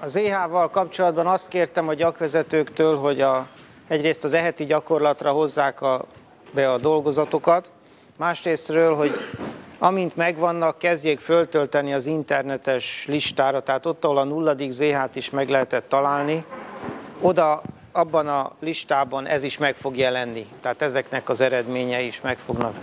Az EH-val kapcsolatban azt kértem a gyakvezetőktől, hogy egyrészt az eheti gyakorlatra hozzák be a dolgozatokat, másrésztről, hogy amint megvannak, kezdjék föltölteni az internetes listára, tehát ott, ahol a 0. ZH-t is meg lehetett találni, oda abban a listában ez is meg fog jelenni. Tehát ezeknek az eredményei is meg fognak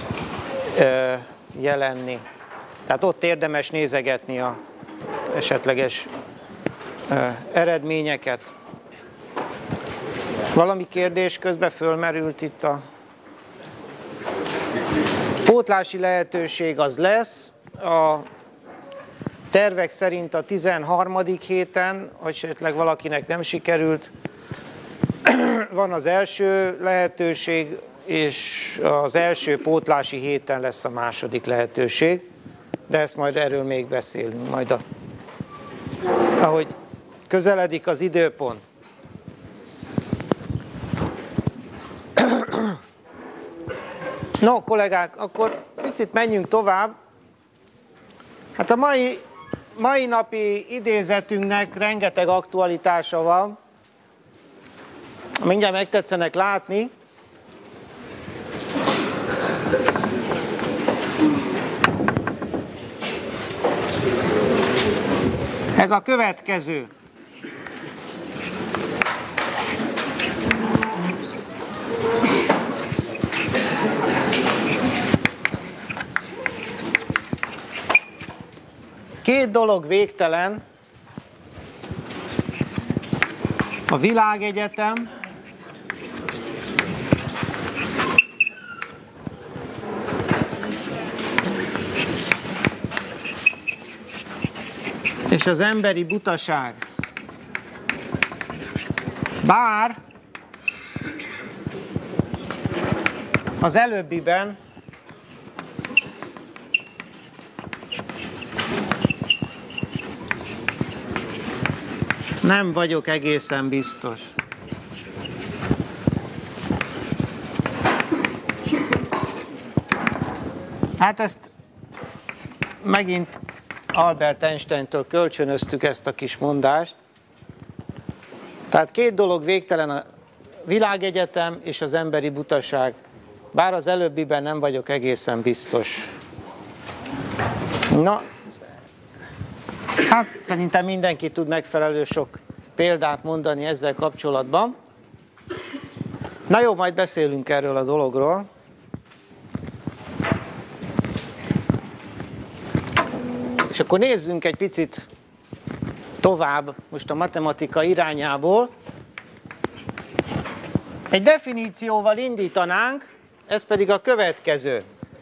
jelenni. Tehát ott érdemes nézegetni a esetleges eredményeket. Valami kérdés közben fölmerült itt a pótlási lehetőség az lesz. A tervek szerint a 13. héten, hogy esetleg valakinek nem sikerült, van az első lehetőség, és az első pótlási héten lesz a második lehetőség, de ezt majd erről még beszélünk, majd ahogy közeledik az időpont. No, kollégák, akkor picit menjünk tovább. Hát a mai napi idézetünknek rengeteg aktualitása van. Mindjárt megtetszenek látni. Ez a következő. Két dolog végtelen, a világegyetem és az emberi butaság. Bár az előbbiben nem vagyok egészen biztos. Hát ezt megint Albert Einsteintől kölcsönöztük ezt a kis mondást. Tehát két dolog végtelen, a világegyetem és az emberi butaság. Bár az előbbiben nem vagyok egészen biztos. Na, hát szerintem mindenki tud megfelelő sok példát mondani ezzel kapcsolatban. Na jó, majd beszélünk erről a dologról. És akkor nézzünk egy picit tovább most a matematika irányából. Egy definícióval indítanánk, ez pedig a következő.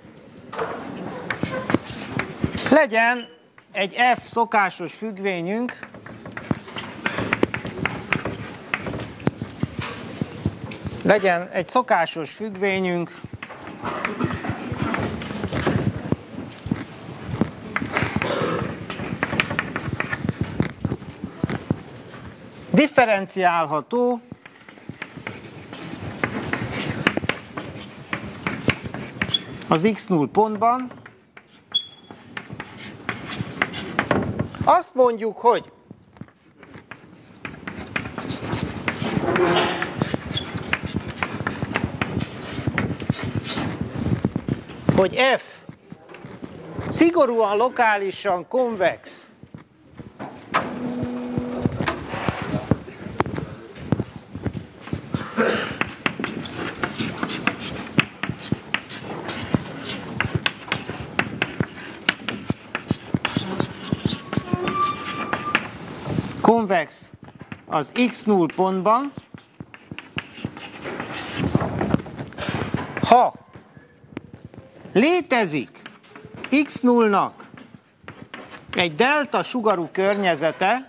Legyen egy f szokásos függvényünk, legyen egy szokásos függvényünk, differenciálható az x0 pontban. Azt mondjuk, hogy f szigorúan lokálisan konvex az x0 pontban, ha létezik x0-nak egy delta sugarú környezete,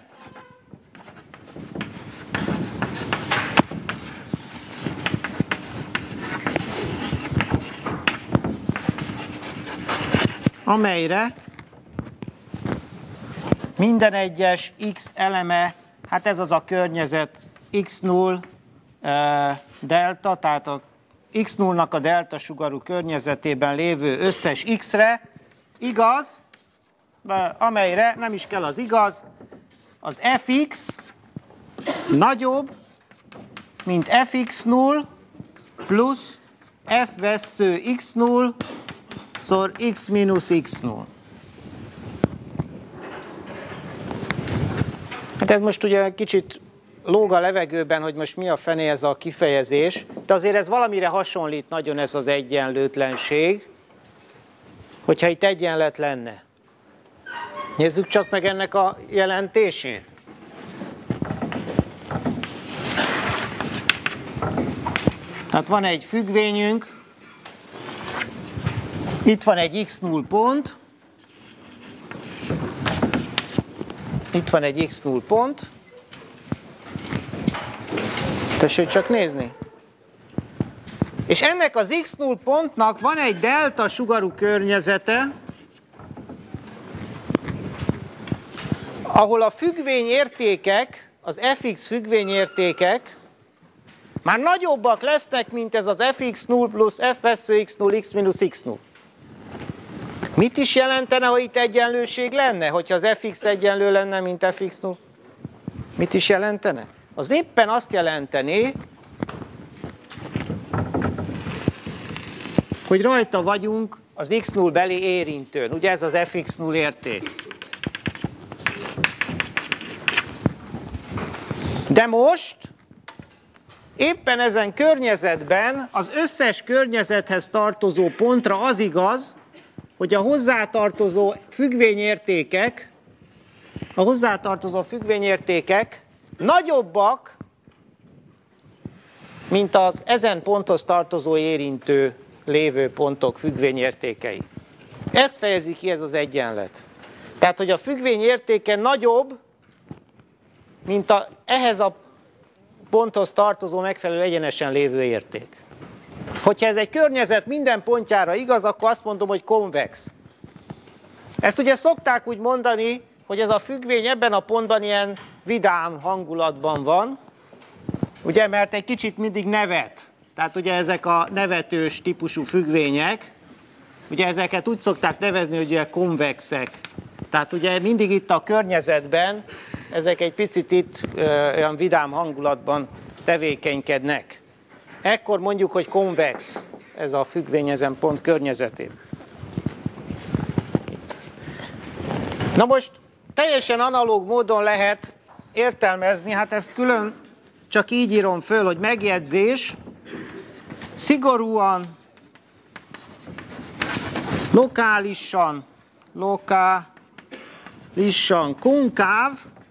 amelyre minden egyes x eleme, hát ez az a környezet x0 delta, tehát a x0-nak a delta sugarú környezetében lévő összes x-re igaz, amelyre nem is kell az igaz, az fx nagyobb, mint fx0 plusz f vessző x0 szor x mínusz x0. Hát ez most ugye kicsit lóg a levegőben, hogy most mi a fené ez a kifejezés, de azért ez valamire hasonlít nagyon ez az egyenlőtlenség, hogyha itt egyenlet lenne. Nézzük csak meg ennek a jelentését. Tehát van egy függvényünk, itt van egy x0 pont, itt van egy x0 pont, tessék csak nézni. És ennek az x0 pontnak van egy delta sugarú környezete, ahol a függvényértékek, az fx függvényértékek már nagyobbak lesznek, mint ez az fx0 plusz f vessző x0 x mínusz x0. Mit is jelentene, ha itt egyenlőség lenne, hogyha az fx egyenlő lenne, mint fx0? Mit is jelentene? Az éppen azt jelenteni, hogy rajta vagyunk az x0 beli érintőn. Ugye ez az fx0 érték. De most éppen ezen környezetben az összes környezethez tartozó pontra az igaz, hogy a hozzátartozó függvényértékek nagyobbak, mint az ezen ponthoz tartozó érintő lévő pontok függvényértékei. Ezt fejezi ki ez az egyenlet. Tehát, hogy a függvényértéke nagyobb, mint ehhez a ponthoz tartozó megfelelő egyenesen lévő érték. Hogyha ez egy környezet minden pontjára igaz, akkor azt mondom, hogy konvex. Ezt ugye szokták úgy mondani, hogy ez a függvény ebben a pontban ilyen vidám hangulatban van, ugye, mert egy kicsit mindig nevet. Tehát ugye ezek a nevetős típusú függvények, ugye ezeket úgy szokták nevezni, hogy ugye konvexek. Tehát ugye mindig itt a környezetben ezek egy picit itt olyan vidám hangulatban tevékenykednek. Ekkor mondjuk, hogy konvex ez a függvény ezen pont környezetén. Itt. Na most teljesen analóg módon lehet értelmezni, hát ezt külön csak így írom föl, hogy megjegyzés, szigorúan, lokálisan konkáv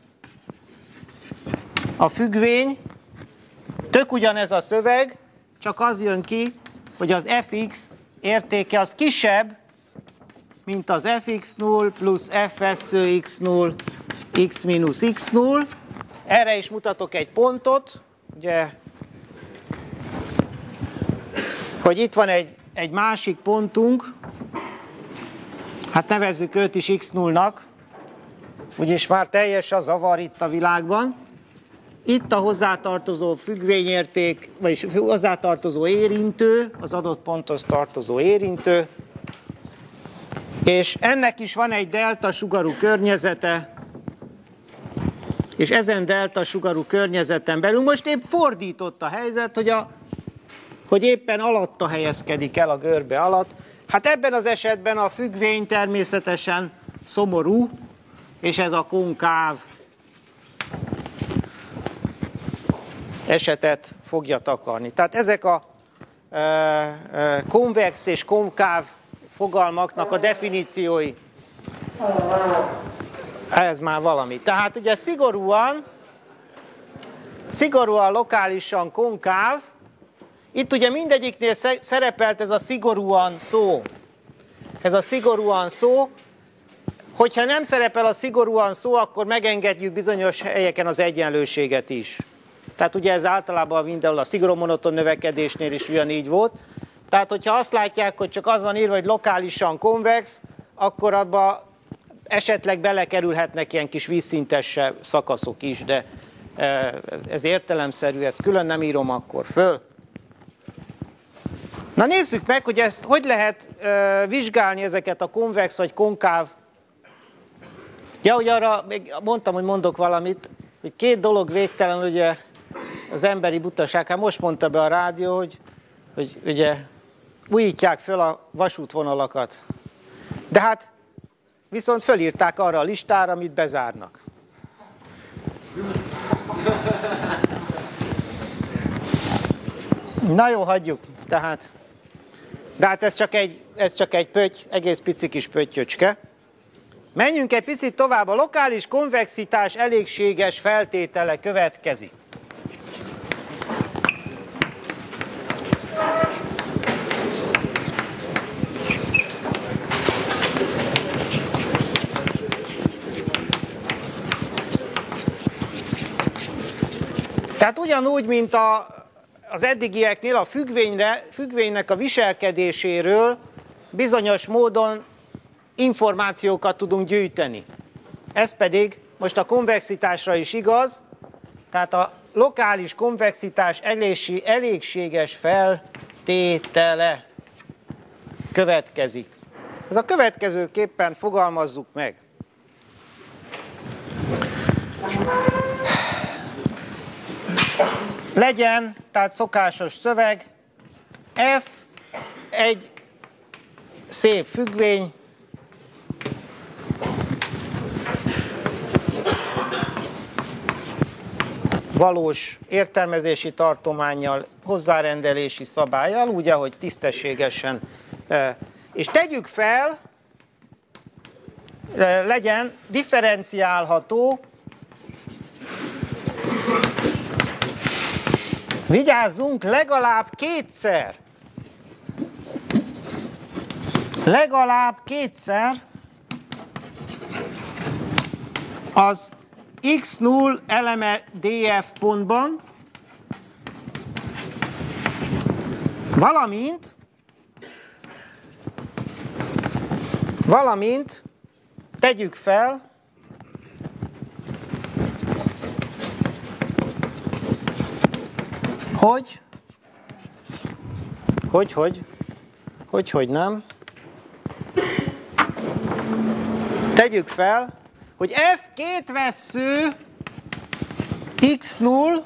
a függvény, tök ugyanez a szöveg, csak az jön ki, hogy az fx értéke az kisebb, mint az fx0 plusz f vessző x0 x mínusz x0. Erre is mutatok egy pontot, ugye, hogy itt van egy másik pontunk, hát nevezzük őt is x0-nak, úgyis már teljes a zavar itt a világban. Itt a hozzátartozó függvényérték, vagyis hozzátartozó érintő, az adott ponthoz tartozó érintő, és ennek is van egy delta sugarú környezete, és ezen delta sugarú környezeten belül most épp fordított a helyzet, hogy éppen alatta helyezkedik el a görbe alatt. Hát ebben az esetben a függvény természetesen szomorú, és ez a konkáv esetet fogja takarni. Tehát ezek a konvex és konkáv fogalmaknak a definíciói. Ez már valami. Tehát ugye szigorúan lokálisan konkáv, itt ugye mindegyiknél szerepelt ez a szigorúan szó. Ez a szigorúan szó, hogyha nem szerepel a szigorúan szó, akkor megengedjük bizonyos helyeken az egyenlőséget is. Tehát ugye ez általában mindenhol a szigorú monoton növekedésnél is ugyanígy volt. Tehát hogyha azt látják, hogy csak az van írva, hogy lokálisan konvex, akkor abba esetleg belekerülhetnek ilyen kis vízszintes szakaszok is, de ez értelemszerű, ezt külön nem írom akkor föl. Na nézzük meg, hogy ezt hogy lehet vizsgálni ezeket a konvex vagy konkáv Ja, ugye arra még mondtam, hogy mondok valamit, hogy két dolog végtelen, ugye az emberi butaság. Hát most mondta be a rádió, hogy ugye újítják föl a vasútvonalakat. De hát viszont fölírták arra a listára, amit bezárnak. Na jó, hagyjuk. Tehát, de hát ez csak egy pötty, egész pici kis pöttyöcske. Menjünk egy picit tovább. A lokális konvexitás elégséges feltétele következik. Tehát ugyanúgy, mint az eddigieknél a függvénynek a viselkedéséről bizonyos módon információkat tudunk gyűjteni. Ez pedig most a konvexitásra is igaz, tehát a lokális konvexitás elégséges feltétele következik. Ez a következőképpen fogalmazzuk meg. Legyen, tehát szokásos szöveg, F egy szép függvény, valós értelmezési tartománnyal, hozzárendelési szabállyal, úgy, ahogy tisztességesen. És tegyük fel, legyen differenciálható, vigyázzunk, legalább kétszer az x0 eleme df pontban, valamint tegyük fel, hogy nem. Tegyük fel, hogy F két vessző x0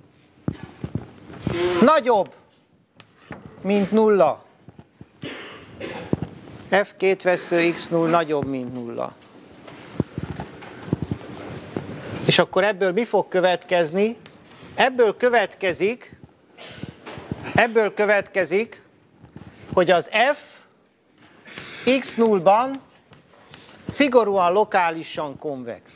nagyobb, mint 0. F két vessző x0 nagyobb, mint 0. És akkor ebből mi fog következni? Ebből következik, hogy az F x0-ban szigorúan lokálisan konvex.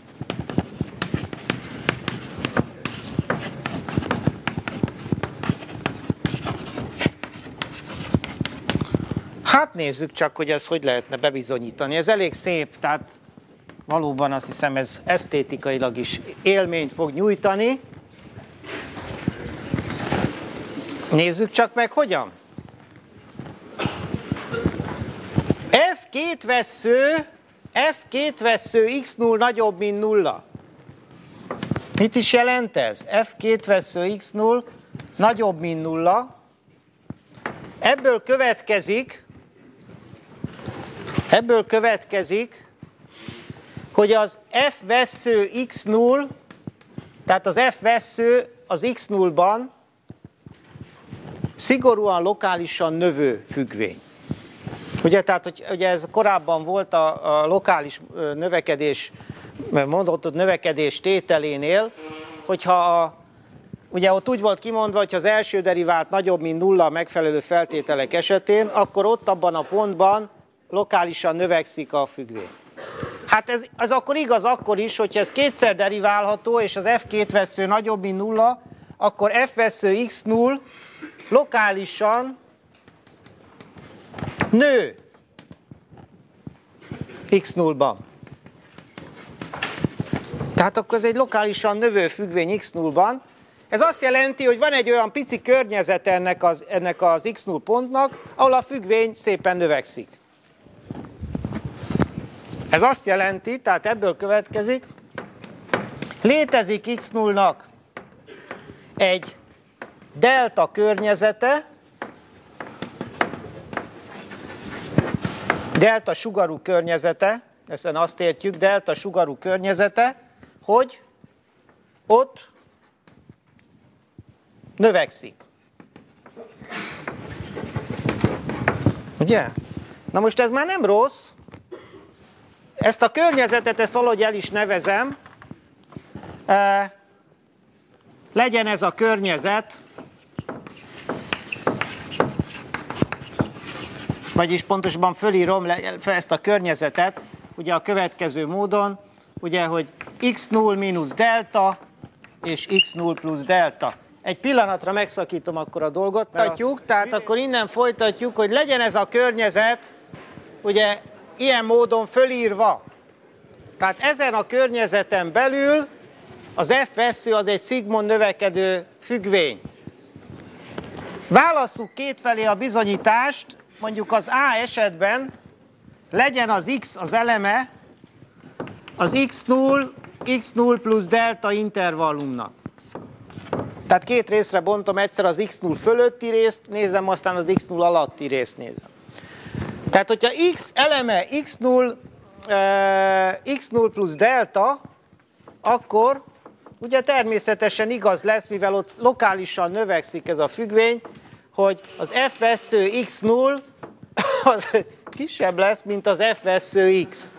Hát nézzük csak, hogy ezt hogy lehetne bebizonyítani. Ez elég szép, tehát valóban azt hiszem, ez esztétikailag is élményt fog nyújtani. Nézzük csak meg, hogyan. F két vessző x0 nagyobb, mint 0. Mit is jelent ez? F két vessző x0 nagyobb, mint 0. Ebből következik, hogy az F vessző x0, tehát az F vessző az x0-ban szigorúan lokálisan növő függvény. Ugye, tehát, hogy ugye ez korábban volt a lokális növekedés, mondott növekedés tételénél, hogyha ugye ott úgy volt kimondva, hogy az első derivált nagyobb, mint 0 a megfelelő feltételek esetén, akkor ott abban a pontban lokálisan növekszik a függvény. Hát ez akkor igaz akkor is, hogyha ez kétszer deriválható, és az F két vessző nagyobb, mint 0, akkor F vessző x0 lokálisan nő x0-ban. Tehát akkor ez egy lokálisan növő függvény x0-ban. Ez azt jelenti, hogy van egy olyan pici környezet ennek az x0 pontnak, ahol a függvény szépen növekszik. Ez azt jelenti, tehát ebből következik, létezik x0-nak egy delta környezete, delta sugarú környezete, ezen azt értjük, delta sugarú környezete, hogy ott növekszik. Ugye? Na most ez már nem rossz. Ezt a környezetet, ezt valahogy el is nevezem. Legyen ez a környezet, vagyis pontosabban fölírom ezt a környezetet, ugye a következő módon, ugye, hogy x0 mínusz delta és x0 plusz delta. Egy pillanatra megszakítom akkor a dolgot. Tehát akkor innen folytatjuk, hogy legyen ez a környezet, ugye, ilyen módon fölírva. Tehát ezen a környezeten belül az F vesző az egy szigmond növekedő függvény. Válasszuk kétfelé a bizonyítást, mondjuk az A esetben legyen az X az eleme az x0 plusz delta intervallumnak. Tehát két részre bontom, egyszer az x0 fölötti részt nézem, aztán az x0 alatti részt nézem. Tehát, hogyha x eleme x0 plusz delta, akkor ugye természetesen igaz lesz, mivel ott lokálisan növekszik ez a függvény, hogy az F vesző x0 az kisebb lesz, mint az F vesző x.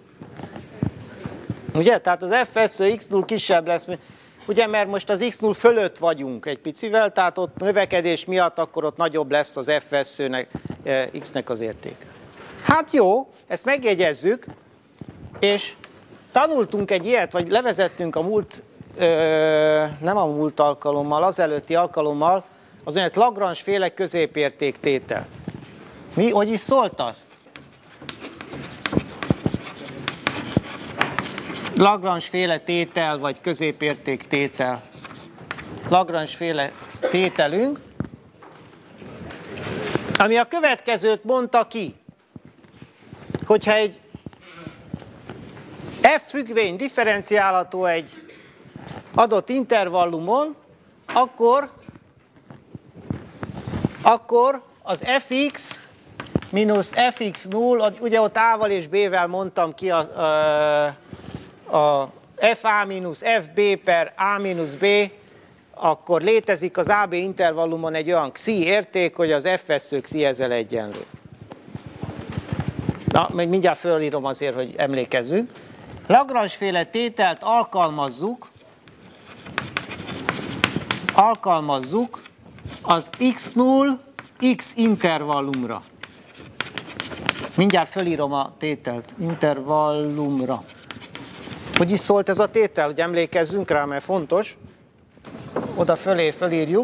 Ugye? Tehát az F vesző x0 kisebb lesz, mint... Ugye, mert most az x0 fölött vagyunk egy picivel, tehát ott növekedés miatt akkor ott nagyobb lesz az F veszőnek, x-nek az értéke. Hát jó, ezt megjegyezzük, és tanultunk egy ilyet, vagy levezettünk a múlt, nem a múlt alkalommal, az előtti alkalommal, az olyan Lagrange-féle középértéktételt. Mi, hogy is szólt azt? Lagrange-féle tétel, vagy középértéktétel. Lagrange-féle tételünk, ami a következőt mondta ki, hogyha egy F függvény differenciálható egy adott intervallumon, akkor az fx mínusz fx0, ugye ott A-val és B-vel mondtam ki a fa mínusz fb per a mínusz b, akkor létezik az AB intervallumon egy olyan xi érték, hogy az F vesző xi ezzel egyenlő. Na, még mindjárt fölírom azért, hogy emlékezzünk. Lagrange-féle tételt alkalmazzuk az x0 x intervallumra. Mindjárt fölírom a tételt intervallumra. Hogy is szólt ez a tétel, hogy emlékezzünk rá, mert fontos. Oda fölé fölírjuk.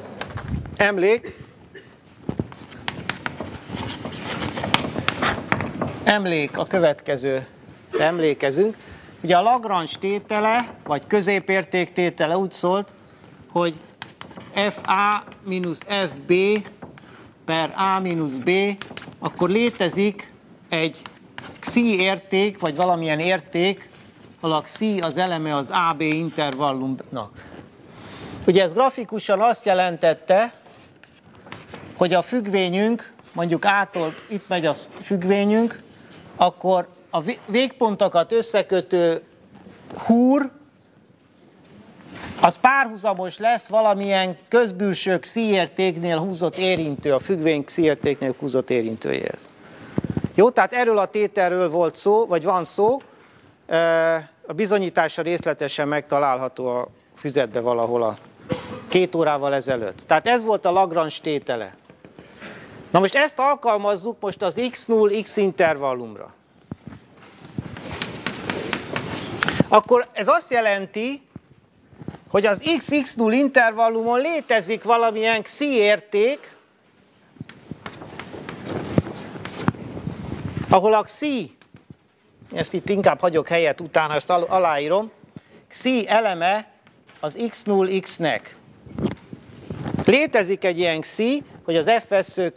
Emlék a következő. Emlékezünk. Ugye a Lagrange tétele, vagy középérték tétele úgy szólt, hogy fa mínusz fb per a mínusz b, akkor létezik egy xi érték, vagy valamilyen érték, ahol a xi az eleme az AB intervallumnak. Ugye ez grafikusan azt jelentette, hogy a függvényünk, mondjuk A-tól itt megy a függvényünk, akkor a végpontokat összekötő húr, az párhuzamos lesz valamilyen közbülső xi értéknél húzott érintő, a függvény xi értéknél húzott érintőjéhez. Jó, tehát erről a tételről volt szó, vagy van szó, a bizonyítása részletesen megtalálható a füzetbe valahol a 2 órával ezelőtt. Tehát ez volt a Lagrange tétele. Na most ezt alkalmazzuk most az x0 x intervallumra. Akkor ez azt jelenti, hogy az x0 intervallumon létezik valamilyen xi érték, ahol a xi, ezt itt inkább hagyok helyet, utána ezt aláírom, xi eleme az x0 x-nek. Létezik egy ilyen xi, hogy az F vesző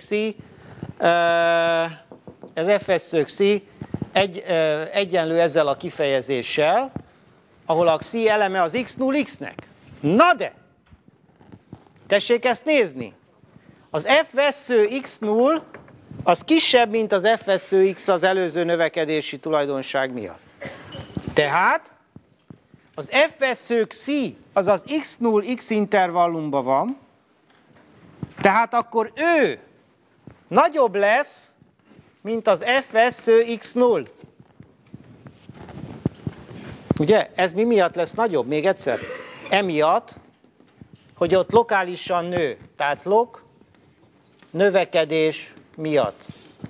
xi egyenlő ezzel a kifejezéssel, ahol a xi eleme az x0 x-nek. Na de! Tessék ezt nézni! Az F vesző x0 az kisebb, mint az f vesző x az előző növekedési tulajdonság miatt. Tehát az f vesző xi, azaz x0 x intervallumban van, tehát akkor ő nagyobb lesz, mint az f vesző x0. Ugye? Ez mi miatt lesz nagyobb? Még egyszer. Emiatt, hogy ott lokálisan nő. Tehát növekedés miatt.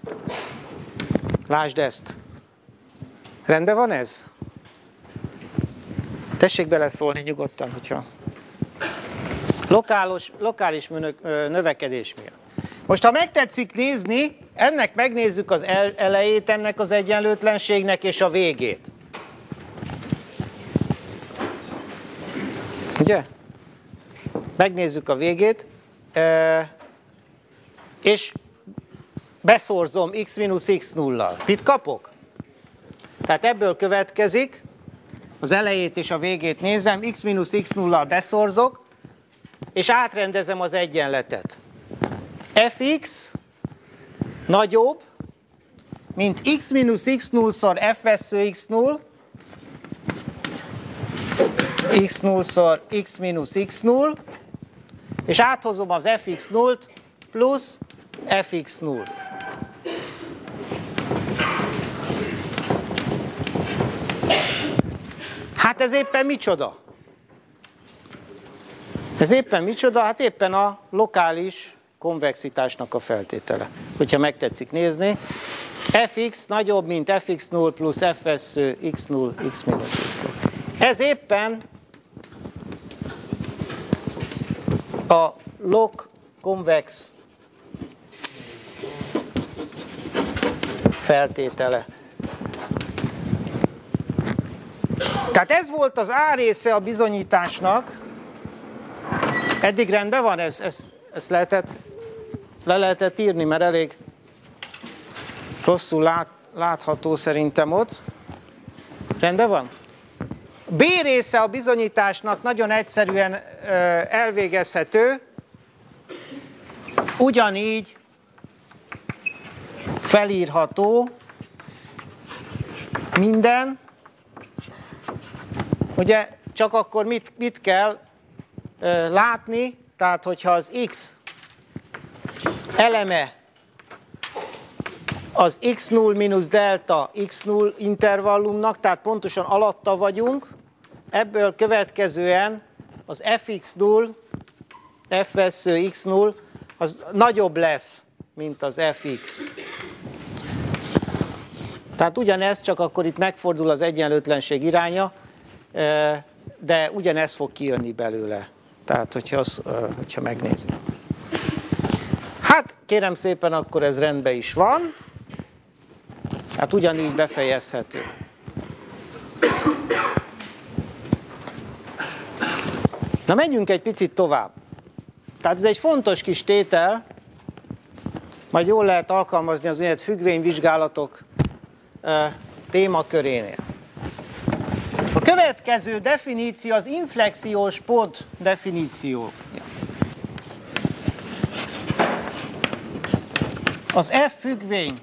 Lásd ezt. Rendben van ez? Tessék beleszólni nyugodtan, hogyha... Lokális növekedés miatt. Most, ha megtetszik nézni, ennek megnézzük az elejét ennek az egyenlőtlenségnek és a végét. Ugye? Megnézzük a végét, és beszorzom x mínusz x0-lal. Mit kapok? Tehát ebből következik, az elejét és a végét nézem, x mínusz x0-lal beszorzok, és átrendezem az egyenletet. fx nagyobb, mint x mínusz x0-szor f vesző x0, x0-szor x mínusz x0, és áthozom az fx0-t plusz fx0. Hát ez éppen micsoda? Ez éppen micsoda? Hát éppen a lokális konvexitásnak a feltétele. Hogyha megtetszik nézni, fx nagyobb, mint fx0 plusz f vesző x0, x mínusz x0. Ez éppen a log konvex feltétele. Tehát ez volt az A része a bizonyításnak. Eddig rendben van, ezt le lehetett írni, mert elég rosszul látható szerintem ott. Rendben van? B része a bizonyításnak nagyon egyszerűen elvégezhető, ugyanígy felírható minden. Ugye csak akkor mit kell látni, tehát hogyha az x eleme az x0 mínusz delta x0 intervallumnak, tehát pontosan alatta vagyunk, ebből következően az fx0, f vesző x0, az nagyobb lesz, mint az fx. Tehát ugyanez, csak akkor itt megfordul az egyenlőtlenség iránya, de ugyanez fog kijönni belőle. Tehát, hogyha megnézzük. Hát, kérem szépen, akkor ez rendben is van. Hát ugyanígy befejezhető. Na, menjünk egy picit tovább. Tehát ez egy fontos kis tétel, majd jól lehet alkalmazni az úgynevezett függvényvizsgálatok témakörénél. A következő definíció az inflexiós pont definíció. Az F függvény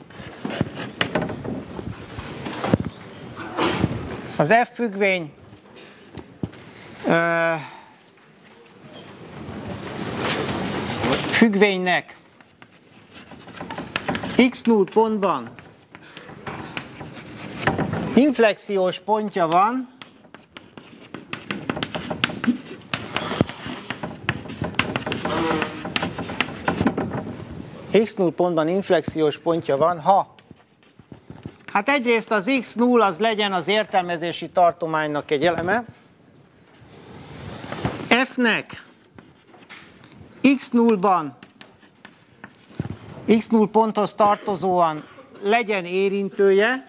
függvénynek x0 pontban inflexiós pontja van, x0 pontban inflexiós pontja van, ha hát egyrészt az x0 az legyen az értelmezési tartománynak egy eleme, f-nek x0-ban, x0 ponthoz tartozóan legyen érintője,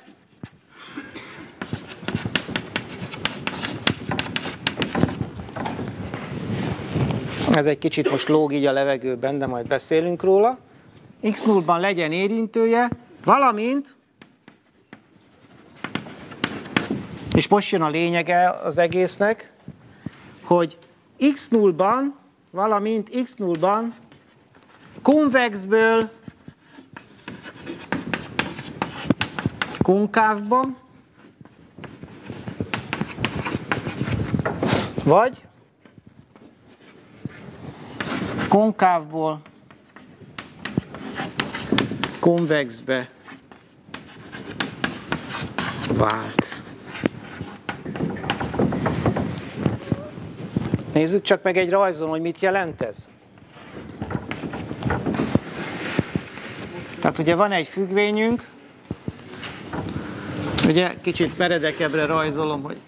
ez egy kicsit most lóg így a levegőben, de majd beszélünk róla, x0-ban legyen érintője, valamint, és most jön a lényege az egésznek, hogy x0-ban, valamint x0-ban konvexből konkávba, vagy konkávból konvexbe vált. Nézzük csak meg egy rajzon, hogy mit jelent ez. Tehát ugye van egy függvényünk, ugye kicsit meredekebbre rajzolom, hogy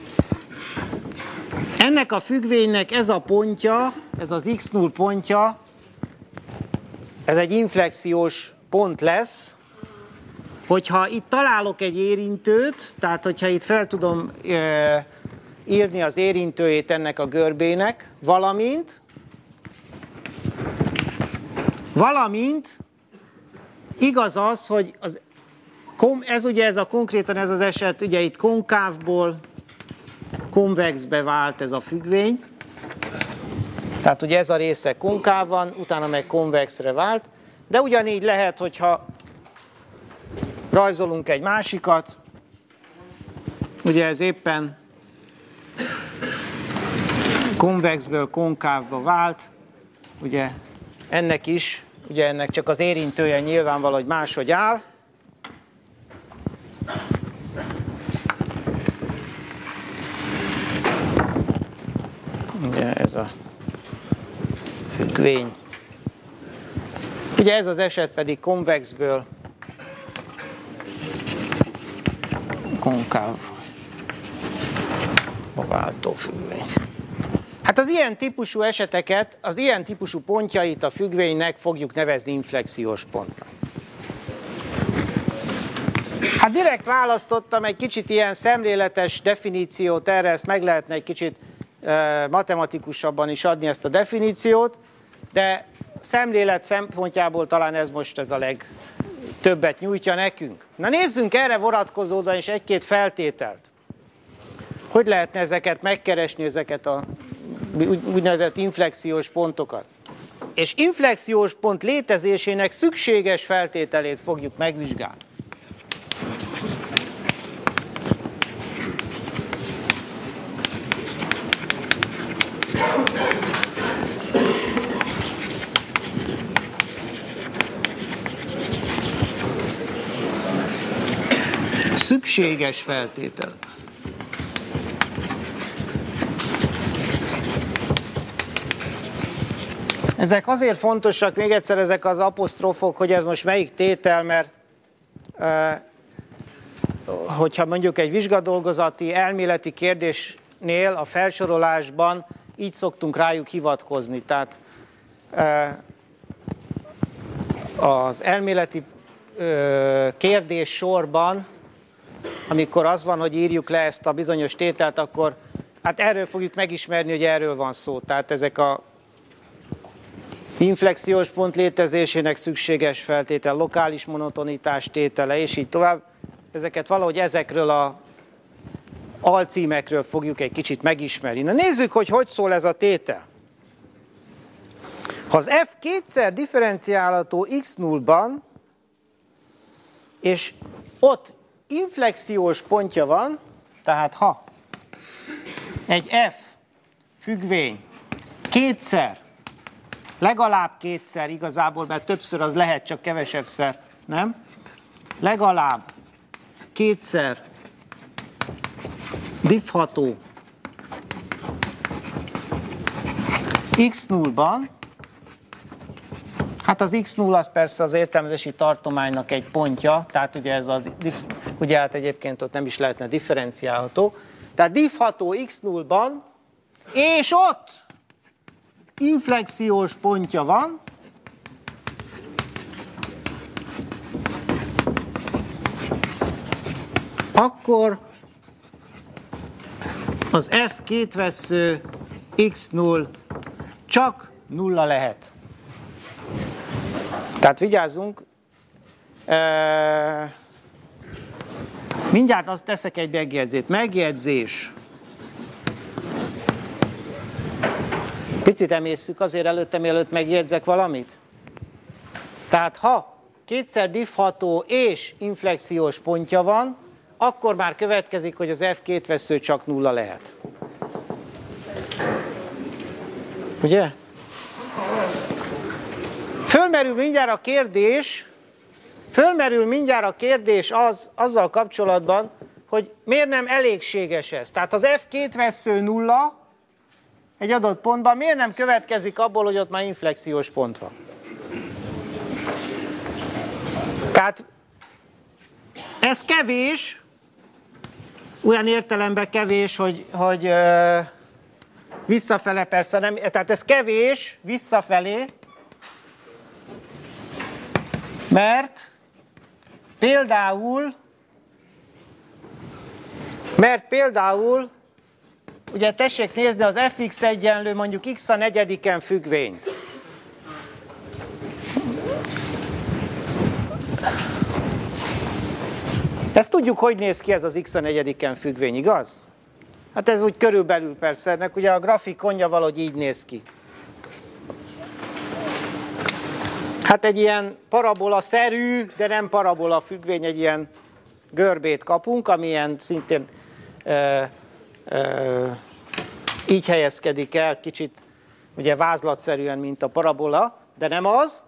ennek a függvénynek ez a pontja, ez az x0 pontja, ez egy inflexiós pont lesz, hogyha itt találok egy érintőt, tehát hogyha itt fel tudom írni az érintőjét ennek a görbének, valamint igaz az, hogy konkrétan ez az eset, ugye itt konkávból konvexbe vált ez a függvény, tehát ugye ez a része konkáv van, utána meg konvexre vált, de ugyanígy lehet, hogyha rajzolunk egy másikat, ugye ez éppen konvexből konkávba vált, ugye ennek csak az érintője nyilvánvaló, hogy máshogy áll. Ugye ez a függvény. Ugye ez az eset pedig konvexből konkávba váltó függvény. Hát az ilyen típusú eseteket, az ilyen típusú pontjait a függvénynek fogjuk nevezni inflexiós pontnak. Hát direkt választottam egy kicsit ilyen szemléletes definíciót erre, ezt meg lehetne egy kicsit matematikusabban is adni ezt a definíciót, de szemlélet szempontjából talán ez most ez a legtöbbet nyújtja nekünk. Na nézzünk erre vonatkozóan is egy-két feltételt. Hogy lehetne ezeket megkeresni, ezeket a úgynevezett inflexiós pontokat? És inflexiós pont létezésének szükséges feltételét fogjuk megvizsgálni. Szükséges feltétel. Ezek azért fontosak, még egyszer ezek az apostrofok, hogy ez most melyik tétel, mert hogyha mondjuk egy vizsgadolgozati, elméleti kérdésnél a felsorolásban így szoktunk rájuk hivatkozni. Tehát az elméleti kérdés sorban, amikor az van, hogy írjuk le ezt a bizonyos tételt, akkor hát erről fogjuk megismerni, hogy erről van szó. Tehát ezek a inflexiós pont létezésének szükséges feltétel, lokális monotonitás tétele, és így tovább. Ezeket valahogy ezekről a alcímekről fogjuk egy kicsit megismerni. Na nézzük, hogy szól ez a tétel. Ha az f kétszer differenciálható x0-ban, és ott inflexiós pontja van, tehát ha egy f függvény kétszer, legalább kétszer igazából, mert többször az lehet, csak kevesebbszer, nem? Legalább kétszer diffható x0-ban, hát az x0 az persze az értelmezési tartománynak egy pontja, tehát ugye ez az, ugye hát egyébként ott nem is lehetne differenciálható, tehát diffható x0-ban, és ott inflexiós pontja van, akkor az f kétvesző x0 csak nulla lehet. Tehát vigyázzunk, mindjárt azt teszek egy megjegyzést. Megjegyzés. Picit emészszük azért előtte, mielőtt megjegyzek valamit. Tehát ha kétszer diffható és inflexiós pontja van, akkor már következik, hogy az F kétvesző csak nulla lehet. Ugye? Fölmerül mindjárt a kérdés azzal kapcsolatban, hogy miért nem elégséges ez. Tehát az F kétvesző nulla egy adott pontban miért nem következik abból, hogy ott már inflexiós pont van. Tehát ez kevés, olyan értelemben kevés, hogy visszafele persze nem, tehát ez kevés visszafelé, mert például ugye tessék nézni az fx egyenlő mondjuk x a negyediken függvényt. Ezt tudjuk, hogy néz ki ez az x a negyediken függvény, igaz? Hát ez úgy körülbelül persze, ennek ugye a grafikonja valahogy így néz ki. Hát egy ilyen parabola-szerű, de nem parabola függvény, egy ilyen görbét kapunk, ami ilyen szintén így helyezkedik el, kicsit ugye vázlatszerűen, mint a parabola, de nem az.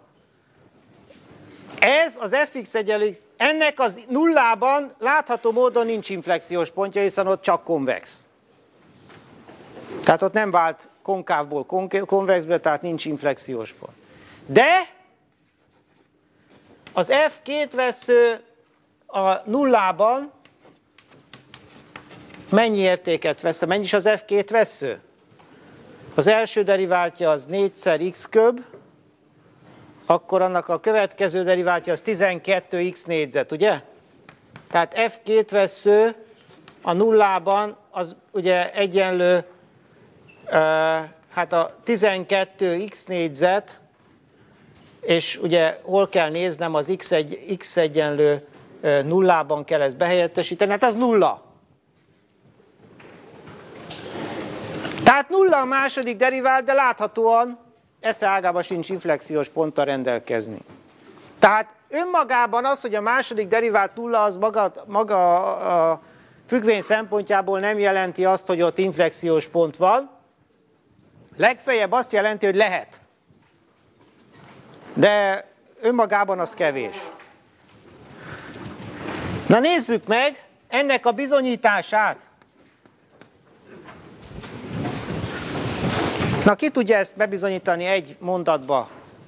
Ez az fx egyenlő, ennek az nullában látható módon nincs inflexiós pontja, hiszen ott csak konvex. Tehát ott nem vált konkávból konvexbe, tehát nincs inflexiós pont. De az F kétvesző a nullában mennyi értéket vesz? Mennyi is az F kétvesző? Az első deriváltja az 4-szer x köb, akkor annak a következő deriváltja az 12x négyzet, ugye? Tehát F kétvesző a nullában az ugye egyenlő hát a 12x négyzet, és ugye hol kell néznem, az x egyenlő nullában kell ezt behelyettesíteni, hát az nulla. Tehát nulla a második derivált, de láthatóan esze ágában sincs inflexiós ponttal rendelkezni. Tehát önmagában az, hogy a második derivált nulla, az maga a függvény szempontjából nem jelenti azt, hogy ott inflexiós pont van. Legfeljebb azt jelenti, hogy lehet. De önmagában az kevés. Na nézzük meg ennek a bizonyítását. Na ki tudja ezt bebizonyítani egy mondatba?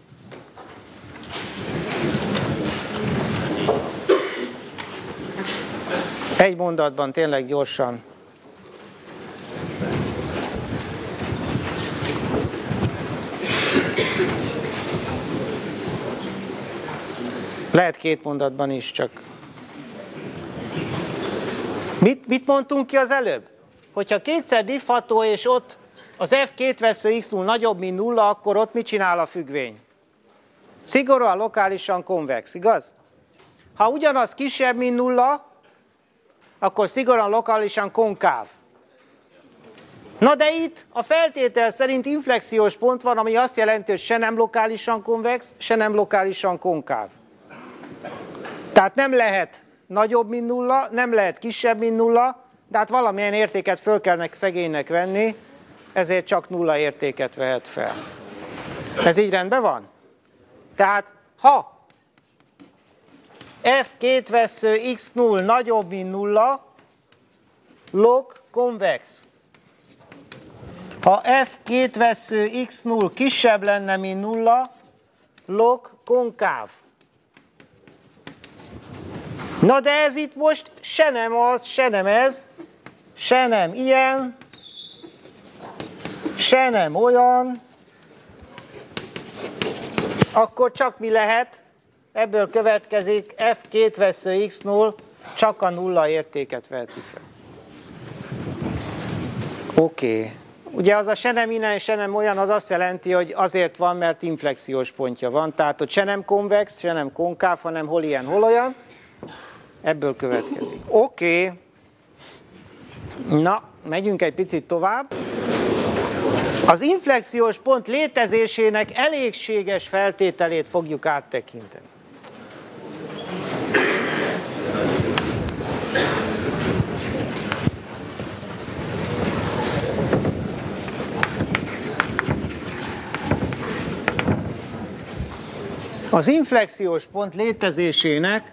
Egy mondatban, tényleg gyorsan. Lehet két mondatban is, csak. Mit mondtunk ki az előbb? Hogyha kétszer diffható, és ott az F kétvesző x0 nagyobb, mint nulla, akkor ott mit csinál a függvény? Szigorúan lokálisan konvex, igaz? Ha ugyanaz kisebb, mint nulla, akkor szigorúan lokálisan konkáv. Na de itt a feltétel szerint inflexiós pont van, ami azt jelenti, hogy se nem lokálisan konvex, se nem lokálisan konkáv. Tehát nem lehet nagyobb, mint nulla, nem lehet kisebb, mint nulla, de hát valamilyen értéket föl kell szegénynek venni, ezért csak nulla értéket vehet fel. Ez így rendben van? Tehát ha F kétvesző x0 nagyobb, mint nulla, log konvex. Ha F kétvesző x0 kisebb lenne, mint nulla, log konkáv. Na de ez itt most se nem az, se nem ez, se nem ilyen, se nem olyan, akkor csak mi lehet? Ebből következik F kétvesző x0 csak a nulla értéket veheti fel. Oké. Ugye az a se nem innen, se nem olyan, az azt jelenti, hogy azért van, mert inflexiós pontja van. Tehát ott se nem konvex, se nem konkáv, hanem hol ilyen, hol olyan. Ebből következik. Oké. Na, megyünk egy picit tovább. Az inflexiós pont létezésének elégséges feltételét fogjuk áttekinteni. Az inflexiós pont létezésének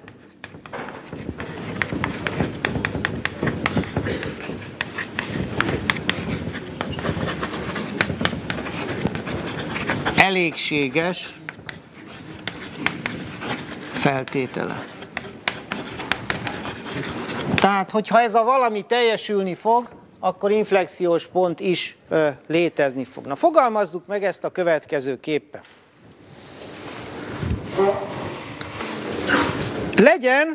elégséges feltétele. Tehát, hogyha ez a valami teljesülni fog, akkor inflexiós pont is létezni fog. Na, fogalmazzuk meg ezt a következő képpen. Legyen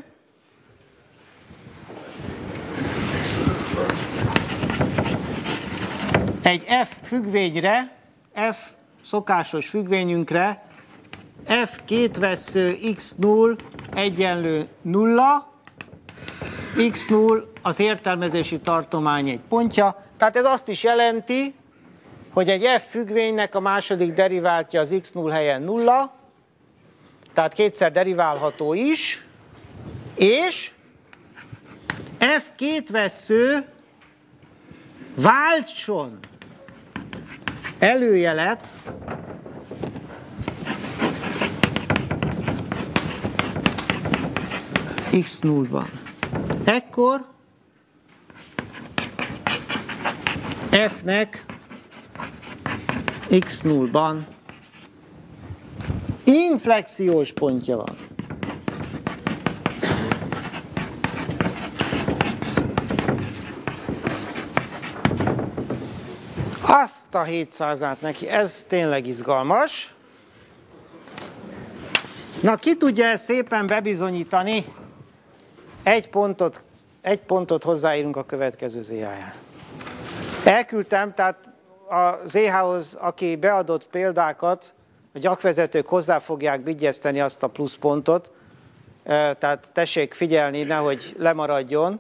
egy f függvényre, f szokásos függvényünkre, f kétvessző x0 egyenlő 0, x0 az értelmezési tartomány egy pontja, tehát ez azt is jelenti, hogy egy f függvénynek a második deriváltja az x0 helyen 0, tehát kétszer deriválható is, és f kétvessző váltson előjelet x0-ban. Ekkor f-nek x0-ban inflexiós pontja van. Azt a 700-át neki, ez tényleg izgalmas. Na, ki tudja ezt szépen bebizonyítani? Egy pontot hozzáírunk a következő ZH-ján. Elküldtem, tehát a ZH-hoz, aki beadott példákat, a gyakvezetők hozzá fogják vigyezteni azt a pluszpontot, tehát tessék figyelni, nehogy lemaradjon.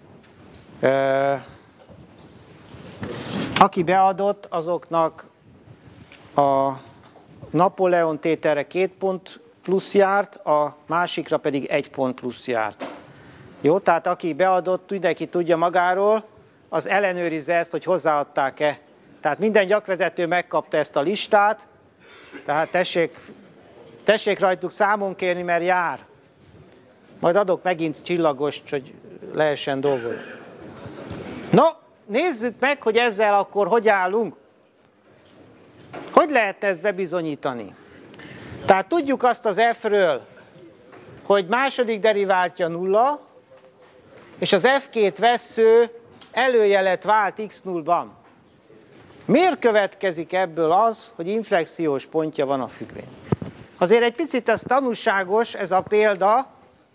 Aki beadott, azoknak a Napóleon tételre 2 pont plusz járt, a másikra pedig 1 pont plusz járt. Jó, tehát aki beadott, mindenki tudja magáról, az ellenőrizze ezt, hogy hozzáadták-e. Tehát minden gyakvezető megkapta ezt a listát, tehát tessék rajtuk számon kérni, mert jár. Majd adok megint csillagost, hogy lehessen dolgozni. No, nézzük meg, hogy ezzel akkor hogy állunk. Hogy lehet ezt bebizonyítani? Tehát tudjuk azt az f-ről, hogy második deriváltja 0, és az f2 vessző előjelet vált x0-ban. Miért következik ebből az, hogy inflexiós pontja van a függvény? Azért egy picit ez tanulságos, ez a példa,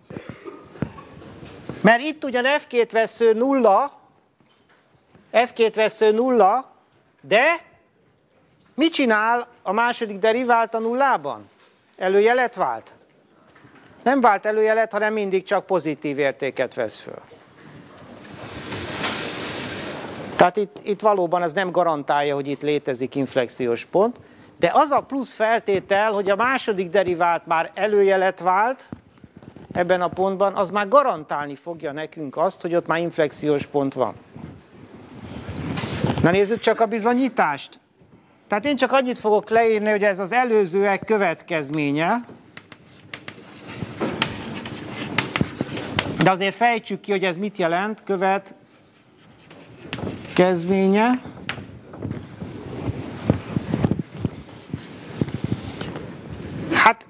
mert itt ugyan f2 vessző 0, de mit csinál a második derivált a nullában? Előjelet vált? Nem vált előjelet, hanem mindig csak pozitív értéket vesz föl. Tehát itt valóban ez nem garantálja, hogy itt létezik inflexiós pont, de az a plusz feltétel, hogy a második derivált már előjelet vált ebben a pontban, az már garantálni fogja nekünk azt, hogy ott már inflexiós pont van. Na, nézzük csak a bizonyítást. Tehát én csak annyit fogok leírni, hogy ez az előzőek következménye, de azért fejtsük ki, hogy ez mit jelent, következménye. Hát,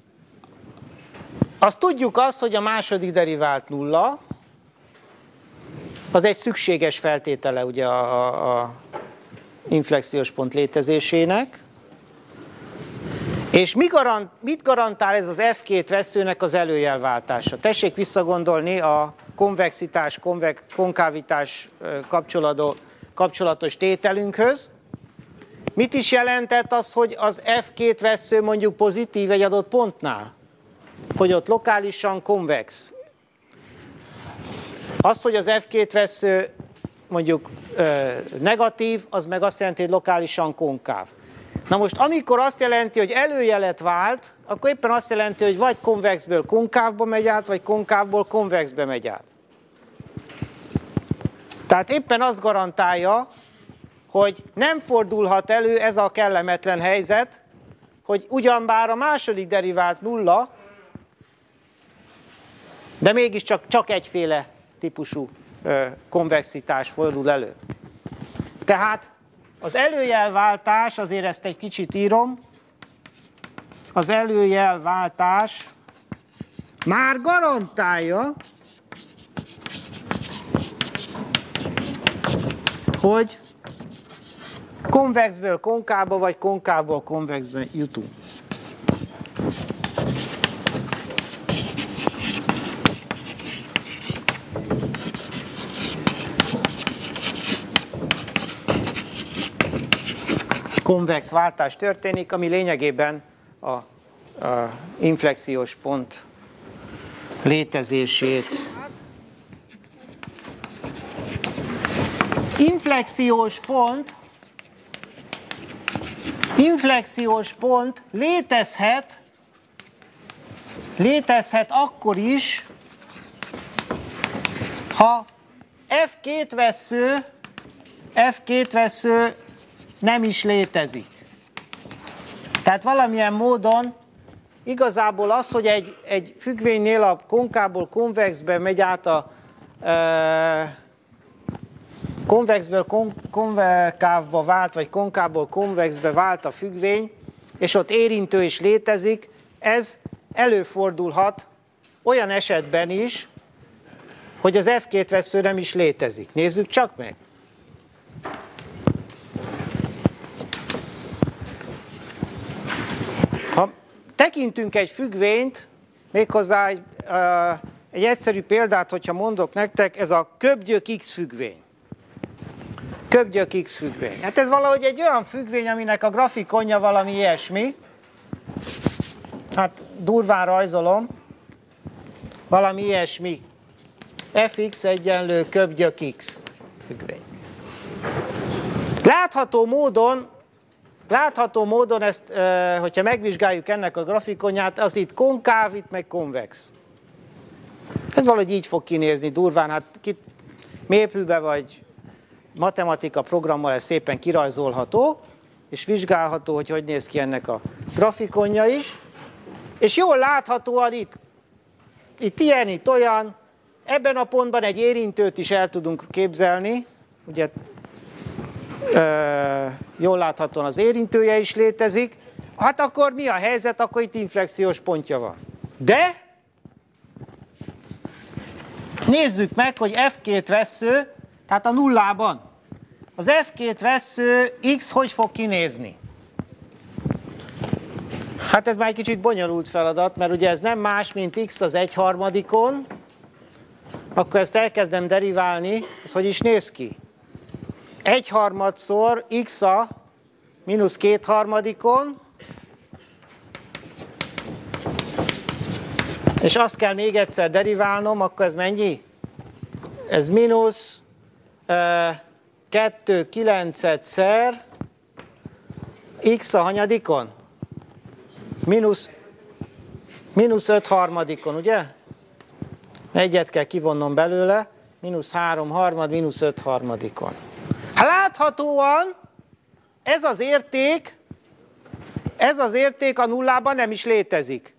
azt tudjuk azt, hogy a második derivált 0, az egy szükséges feltétele ugye a inflexiós pont létezésének. És mit garantál ez az f2 vesszőnek az előjelváltása? Tessék visszagondolni a konvexitás, konkávitás kapcsolatos tételünkhöz. Mit is jelentett az, hogy az f2 vessző mondjuk pozitív egy adott pontnál? Hogy ott lokálisan konvex. Az, hogy az f2 vessző mondjuk negatív, az meg azt jelenti, hogy lokálisan konkáv. Na most, amikor azt jelenti, hogy előjelet vált, akkor éppen azt jelenti, hogy vagy konvexből konkávba megy át, vagy konkávból konvexbe megy át. Tehát éppen azt garantálja, hogy nem fordulhat elő ez a kellemetlen helyzet, hogy ugyanbár a második derivált nulla, de mégiscsak csak egyféle típusú konvexitás fordul elő. Tehát az előjelváltás, azért ezt egy kicsit írom, az előjelváltás már garantálja, hogy konvexből konkávba, vagy konkávból konvexbe jutunk. Konvex váltás történik, ami lényegében a inflexiós pont létezését. Inflexiós pont létezhet akkor is, ha F2 vessző nem is létezik. Tehát valamilyen módon igazából az, hogy egy függvénynél a konkából konvexbe megy át a konvexből konkávba vált, vagy konkávból konvexbe vált a függvény, és ott érintő is létezik, ez előfordulhat olyan esetben is, hogy az F2 vessző nem is létezik. Nézzük csak meg! Ha tekintünk egy függvényt, méghozzá egy egyszerű példát, hogyha mondok nektek, ez a köbgyök X függvény. Köbgyök X függvény. Hát ez valahogy egy olyan függvény, aminek a grafikonja valami ilyesmi. Hát durván rajzolom. Valami ilyesmi. Fx egyenlő köbgyök X függvény. Látható módon ezt, hogyha megvizsgáljuk ennek a grafikonját, az itt konkáv, itt meg konvex. Ez valahogy így fog kinézni durván, hát Maple-be vagy matematika programmal ez szépen kirajzolható, és vizsgálható, hogy néz ki ennek a grafikonja is. És jól láthatóan itt ilyen, itt olyan, ebben a pontban egy érintőt is el tudunk képzelni, ugye jól láthatóan az érintője is létezik, hát akkor mi a helyzet, akkor itt inflexiós pontja van. De nézzük meg, hogy F2 vessző, tehát a nullában, az F2 vessző X hogy fog kinézni? Hát ez már egy kicsit bonyolult feladat, mert ugye ez nem más, mint X az 1/3, akkor ezt elkezdem deriválni, ez hogy is néz ki? 1/3-szor X a mínusz 2/3, és azt kell még egyszer deriválnom, akkor ez mennyi? Ez mínusz 2/9 X a hanyadikon? Mínusz 5/3, ugye? Egyet kell kivonnom belőle, mínusz 3/3, mínusz 5/3. Hát láthatóan ez az érték a nullában nem is létezik.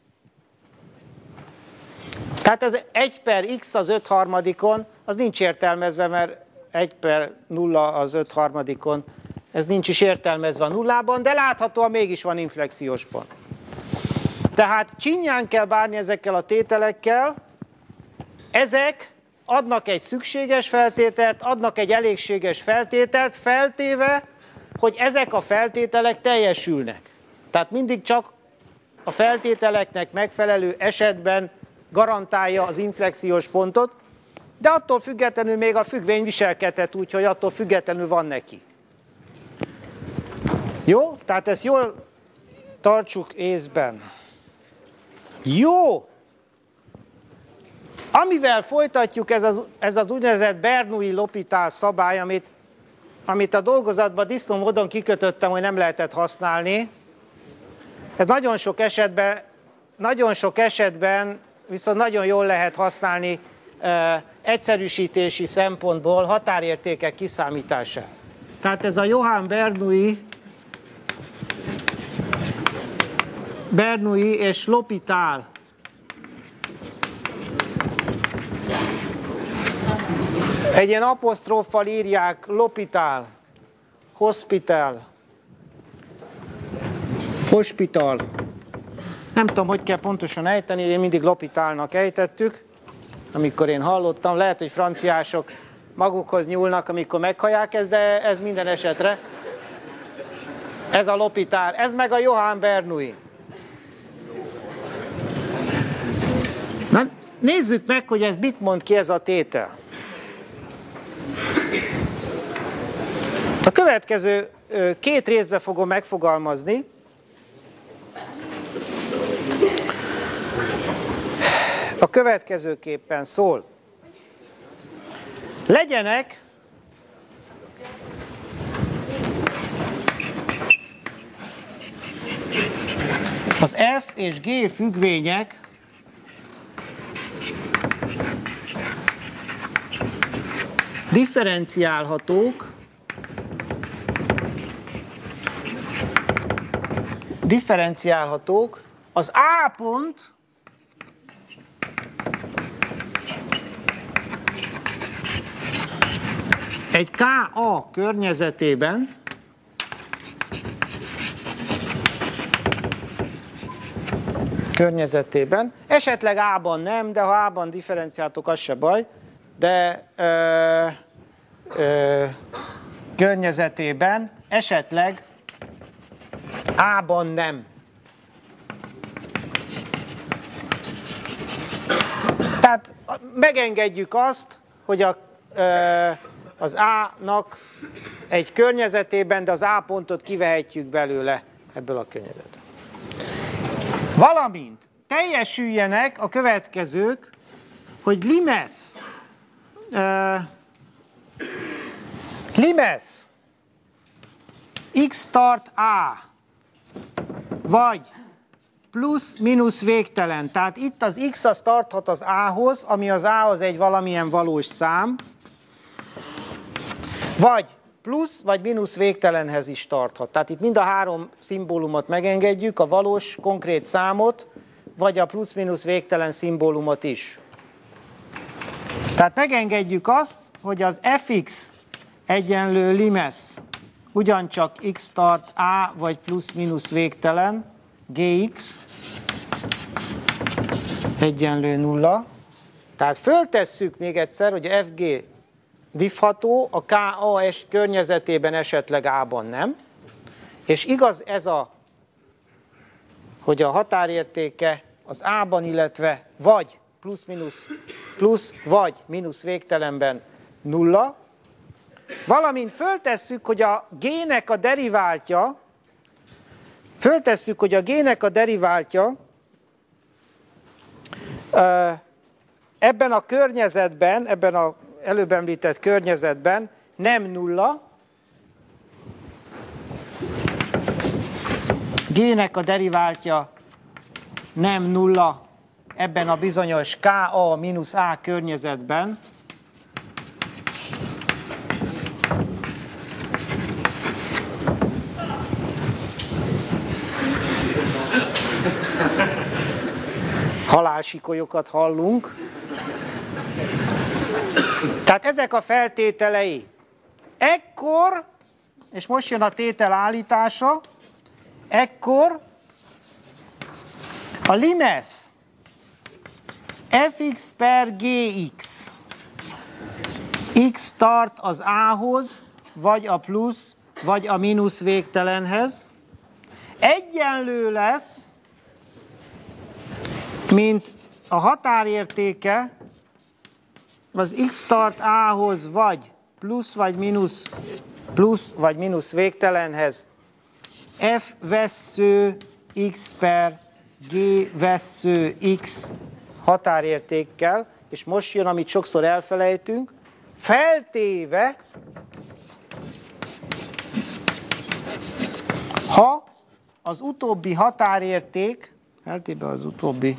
Tehát ez 1/x az 5/3, az nincs értelmezve, mert 1/0 az 5/3, ez nincs is értelmezve a nullában, de láthatóan mégis van inflexiós pont. Tehát csinyán kell bánni ezekkel a tételekkel, ezek adnak egy szükséges feltételt, adnak egy elégséges feltételt, feltéve, hogy ezek a feltételek teljesülnek. Tehát mindig csak a feltételeknek megfelelő esetben garantálja az inflexiós pontot, de attól függetlenül még a függvény viselkedhet, úgyhogy attól függetlenül van neki. Jó? Tehát ezt jól tartsuk észben. Jó! Amivel folytatjuk, ez az úgynevezett Bernoulli-L'Hopital szabály, amit a dolgozatban disznó módon kikötöttem, hogy nem lehetett használni. Ez nagyon sok esetben viszont nagyon jól lehet használni egyszerűsítési szempontból határértékek kiszámítását. Tehát ez a Johann Bernoulli Bernoulli és L'Hôpital. Egy ilyen apostróffal írják L'Hôpital, Hospital. Hospital. Nem tudom, hogy kell pontosan ejteni, én mindig L'Hôpitalnak ejtettük, amikor én hallottam. Lehet, hogy franciások magukhoz nyúlnak, amikor meghallják ezt, de ez minden esetre. Ez a L'Hôpital, ez meg a Johann Bernoulli. Na, nézzük meg, hogy ez mit mond ki ez a tétel. A következő két részbe fogom megfogalmazni. A következőképpen szól. Legyenek az F és G függvények differenciálhatók az A pont egy KA környezetében esetleg A-ban nem, de ha A-ban differenciáltok, az se baj, de környezetében esetleg A-ban nem. Tehát megengedjük azt, hogy az A-nak egy környezetében, de az A pontot kivehetjük belőle ebből a környezetből. Valamint teljesüljenek a következők, hogy limes x tart A, vagy plusz-minusz végtelen. Tehát itt az x az tarthat az A-hoz, ami az A az egy valamilyen valós szám, vagy plusz vagy mínusz végtelenhez is tarthat. Tehát itt mind a három szimbólumot megengedjük, a valós konkrét számot, vagy a plusz-mínusz végtelen szimbólumot is. Tehát megengedjük azt, hogy az fx egyenlő limes ugyancsak x tart A, vagy plusz-mínusz végtelen, gx egyenlő 0. Tehát föltesszük még egyszer, hogy fg diffható, a KA környezetében esetleg A-ban nem. És igaz ez hogy a határértéke az A-ban, illetve vagy plusz vagy mínusz végtelenben 0. Valamint föltesszük, hogy a G-nek a deriváltja, ebben a környezetben, ebben az előbb említett környezetben nem 0. G-nek a deriváltja nem 0 ebben a bizonyos KA mínusz A környezetben. Halálsikolyokat hallunk. Tehát ezek a feltételei. Ekkor, és most jön a tétel állítása, ekkor a limes fx per gx x tart az A-hoz, vagy a plusz, vagy a mínusz végtelenhez, egyenlő lesz, mint a határértéke az x tart A-hoz, vagy plusz, vagy mínusz végtelenhez, f vessző x per g vessző x határértékkel, és most jön, amit sokszor elfelejtünk, feltéve, ha az utóbbi határérték, feltéve az utóbbi,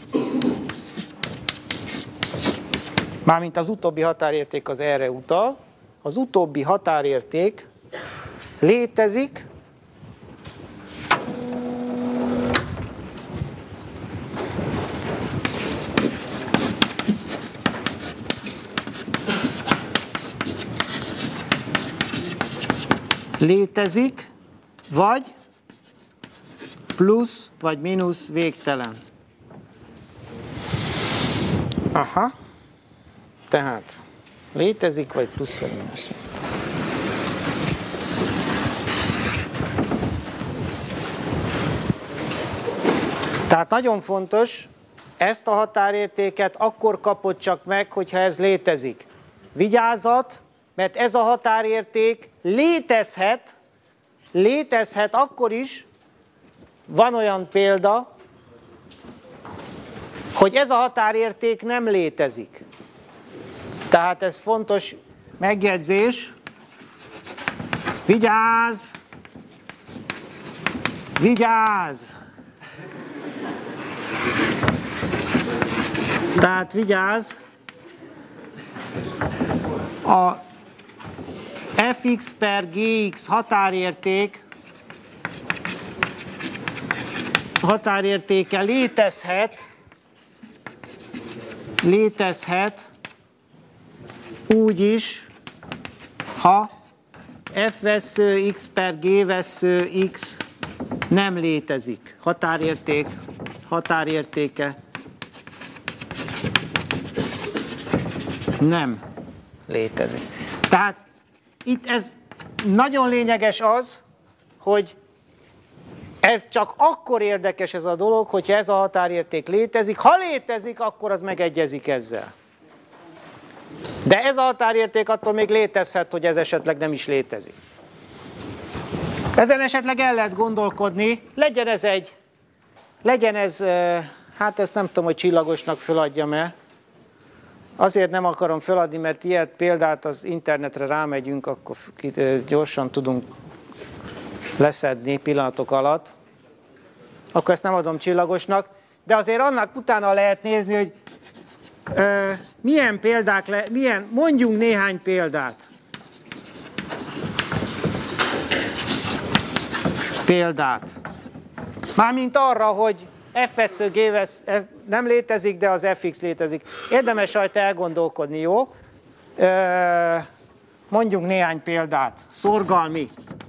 mármint az utóbbi határérték az erre utal, az utóbbi határérték létezik létezik, vagy plusz, vagy mínusz végtelen. Aha. Tehát létezik, vagy plusz, vagy mínusz. Tehát nagyon fontos, ezt a határértéket akkor kapod csak meg, hogyha ez létezik. Vigyázat, mert ez a határérték létezhet akkor is, van olyan példa, hogy ez a határérték nem létezik. Tehát ez fontos megjegyzés. Vigyázz! Vigyázz! Tehát vigyázz! A fx per gx határértéke létezhet úgy is, ha f vessző x per g vessző x nem létezik. Határértéke nem létezik. Tehát itt ez nagyon lényeges az, hogy ez csak akkor érdekes ez a dolog, hogyha ez a határérték létezik. Ha létezik, akkor az megegyezik ezzel. De ez a határérték attól még létezhet, hogy ez esetleg nem is létezik. Ezen esetleg el lehet gondolkodni, legyen ez, hát ezt nem tudom, hogy csillagosnak föladjam-e. Azért nem akarom föladni, mert ilyet példát az internetre rámegyünk, akkor gyorsan tudunk leszedni pillanatok alatt. Akkor ezt nem adom csillagosnak. De azért annak utána lehet nézni, hogy milyen példák, mondjunk néhány példát. Mármint arra, hogy f vessző g nem létezik, de az fx létezik. Érdemes rajta elgondolkodni, jó? Mondjunk néhány példát. Szorgalmi.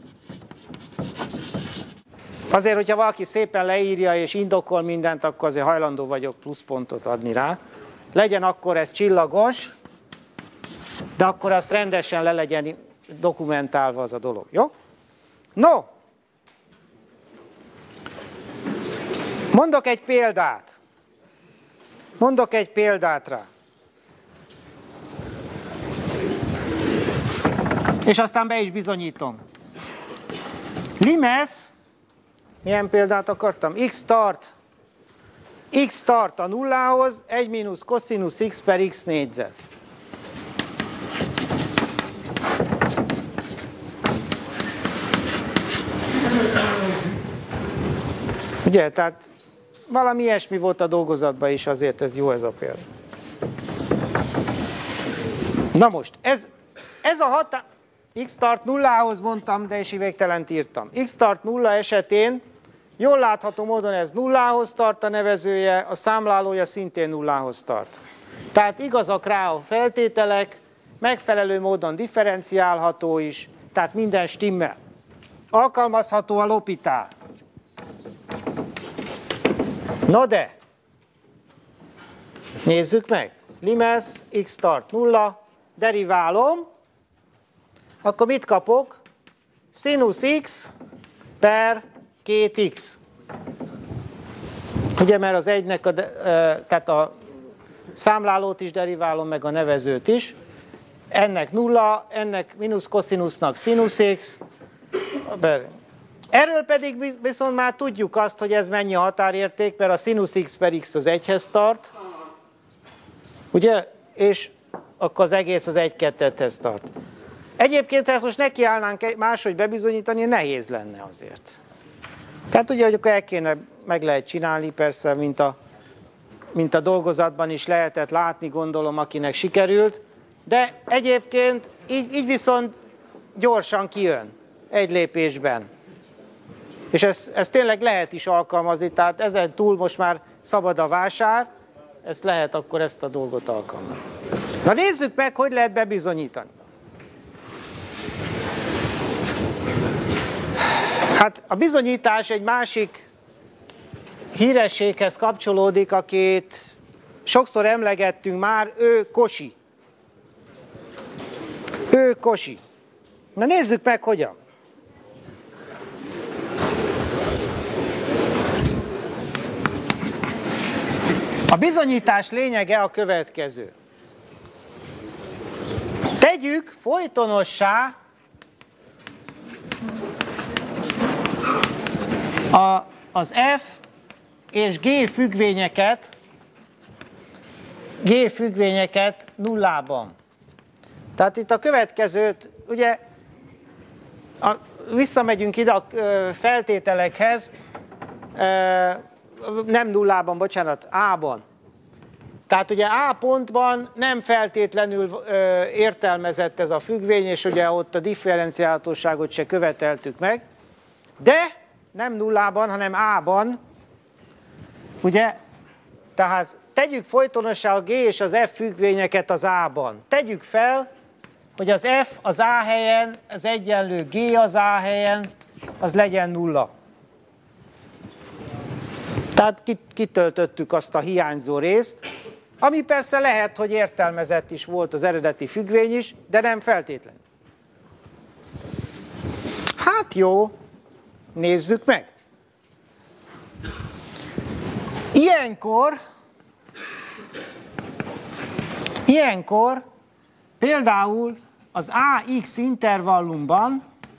Azért, hogyha valaki szépen leírja és indokol mindent, akkor azért hajlandó vagyok pluszpontot adni rá. Legyen akkor ez csillagos, de akkor azt rendesen le legyen dokumentálva az a dolog, jó? No! Mondok egy példát rá. És aztán be is bizonyítom. Limes, milyen példát akartam? X tart a nullához, 1 mínusz cosinus x per x négyzet. Ugye, tehát valami ilyesmi volt a dolgozatban is, azért ez jó ez a példa. Na most, ez a határ... X tart nullához mondtam, de is végtelent írtam. X tart nulla esetén jól látható módon ez nullához tart a nevezője, a számlálója szintén nullához tart. Tehát igazak rá a feltételek, megfelelő módon differenciálható is, tehát minden stimmel. Alkalmazható a L'Hopital. No de, nézzük meg. Limes, x tart nulla, deriválom, akkor mit kapok? Sinus x per 2x. Ugye, mert az egynek, tehát a számlálót is deriválom, meg a nevezőt is. Ennek nulla, ennek mínusz cosinusnak sinus x. Erről pedig viszont már tudjuk azt, hogy ez mennyi a határérték, mert a sinus x per x az 1-hez tart. Ugye? És akkor az egész az 1-2-hez tart. Egyébként, ha ezt most nekiállnánk máshogy bebizonyítani, nehéz lenne azért. Tehát ugye, hogy akkor meg lehet csinálni, persze, mint a dolgozatban is lehetett látni, gondolom, akinek sikerült, de egyébként így viszont gyorsan kijön, egy lépésben. És ezt tényleg lehet is alkalmazni, tehát ezen túl most már szabad a vásár, ezt lehet akkor ezt a dolgot alkalmazni. Na nézzük meg, hogy lehet bebizonyítani. Hát a bizonyítás egy másik hírességhez kapcsolódik, akit sokszor emlegettünk már, ő Cauchy. Ő Cauchy. Na nézzük meg, hogyan. A bizonyítás lényege a következő. Tegyük folytonossá az F és G függvényeket nullában. Tehát itt a következőt, ugye visszamegyünk ide a feltételekhez, nem nullában, bocsánat, A-ban. Tehát ugye A pontban nem feltétlenül értelmezett ez a függvény, és ugye ott a differenciálhatóságot se követeltük meg, de nem nullában, hanem A-ban, ugye, tehát tegyük folytonossá a G és az F függvényeket az A-ban. Tegyük fel, hogy az F az A helyen, az egyenlő G az A helyen, az legyen nulla. Tehát kitöltöttük azt a hiányzó részt, ami persze lehet, hogy értelmezett is volt az eredeti függvény is, de nem feltétlenül. Hát jó, nézzük meg. Ilyenkor például az AX intervallumban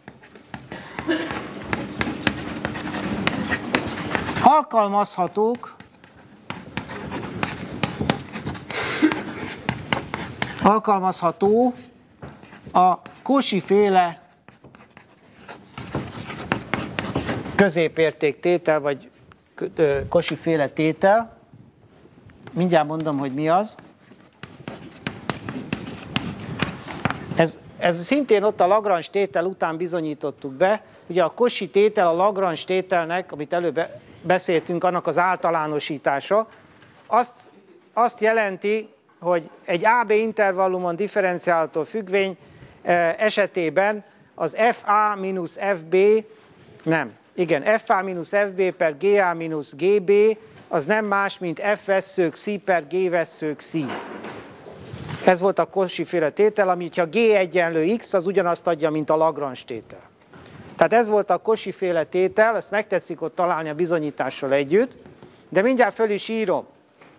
alkalmazható a Cauchy-féle középértéktétel, vagy Cauchy-féle tétel. Mindjárt mondom, hogy mi az. Ez szintén ott a Lagrange tétel után bizonyítottuk be. Ugye a Cauchy tétel a Lagrange tételnek, amit előbb beszéltünk, annak az általánosítása, azt jelenti, hogy egy AB intervallumon differenciálható függvény esetében az FA mínusz FB, FA mínusz FB per GA mínusz GB az nem más, mint F vesszők C per G vesszők C. Ez volt a Cauchy-féle tétel, ami ha G egyenlő X, az ugyanazt adja, mint a Lagrange tétel. Tehát ez volt a Cauchy-féle tétel, ezt megtetszik ott találni a bizonyítással együtt, de mindjárt föl is írom.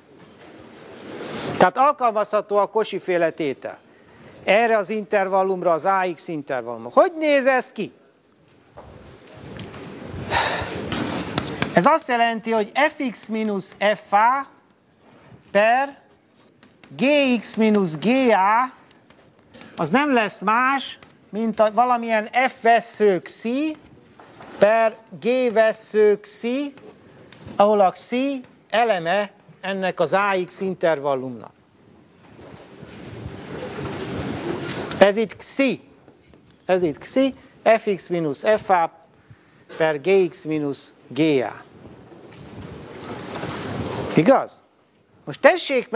Tehát alkalmazható a Cauchy-féle tétel. Erre az intervallumra, az AX intervallumra. Hogy néz ez ki? Ez azt jelenti, hogy Fx mínusz Fa per Gx mínusz Ga az nem lesz más, mint valamilyen F vesszők C per G vesszők C, ahol a C eleme ennek az AX intervallumnak. Ez itt Xi, Fx mínusz Fa per Gx mínusz Ga. Igaz? Most tessék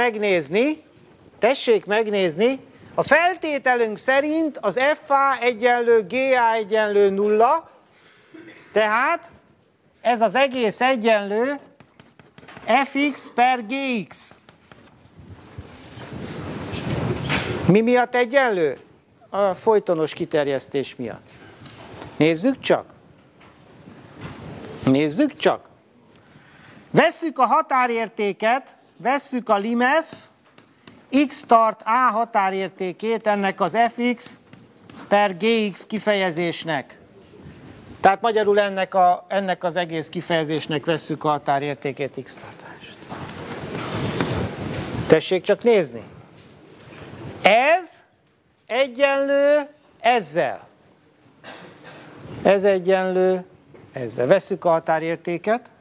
megnézni, a feltételünk szerint az Fa egyenlő Ga egyenlő nulla, tehát ez az egész egyenlő Fx per Gx. Mi miatt egyenlő? A folytonos kiterjesztés miatt. Nézzük csak. Vesszük a határértéket, vesszük a limes, x tart A határértékét ennek az Fx per Gx kifejezésnek. Tehát magyarul ennek az egész kifejezésnek vesszük a határértékét x tartást. Tessék csak nézni. Ez egyenlő ezzel. Ez egyenlő ezzel. Vesszük a határértéket.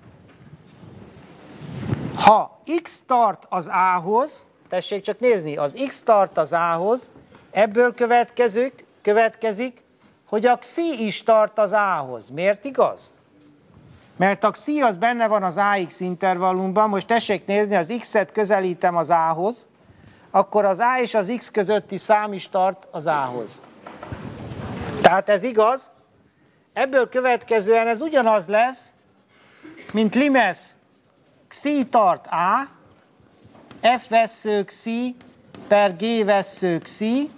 Ha x tart az A-hoz, tessék csak nézni, az x tart az A-hoz, ebből következik, hogy a Xi is tart az A-hoz. Miért igaz? Mert a Xi az benne van az AX intervallumban, most tessék nézni, az x-et közelítem az A-hoz, akkor az A és az x közötti szám is tart az A-hoz. Tehát ez igaz, ebből következően ez ugyanaz lesz, mint limes xi tart A, F vessző xi per G vessző xi,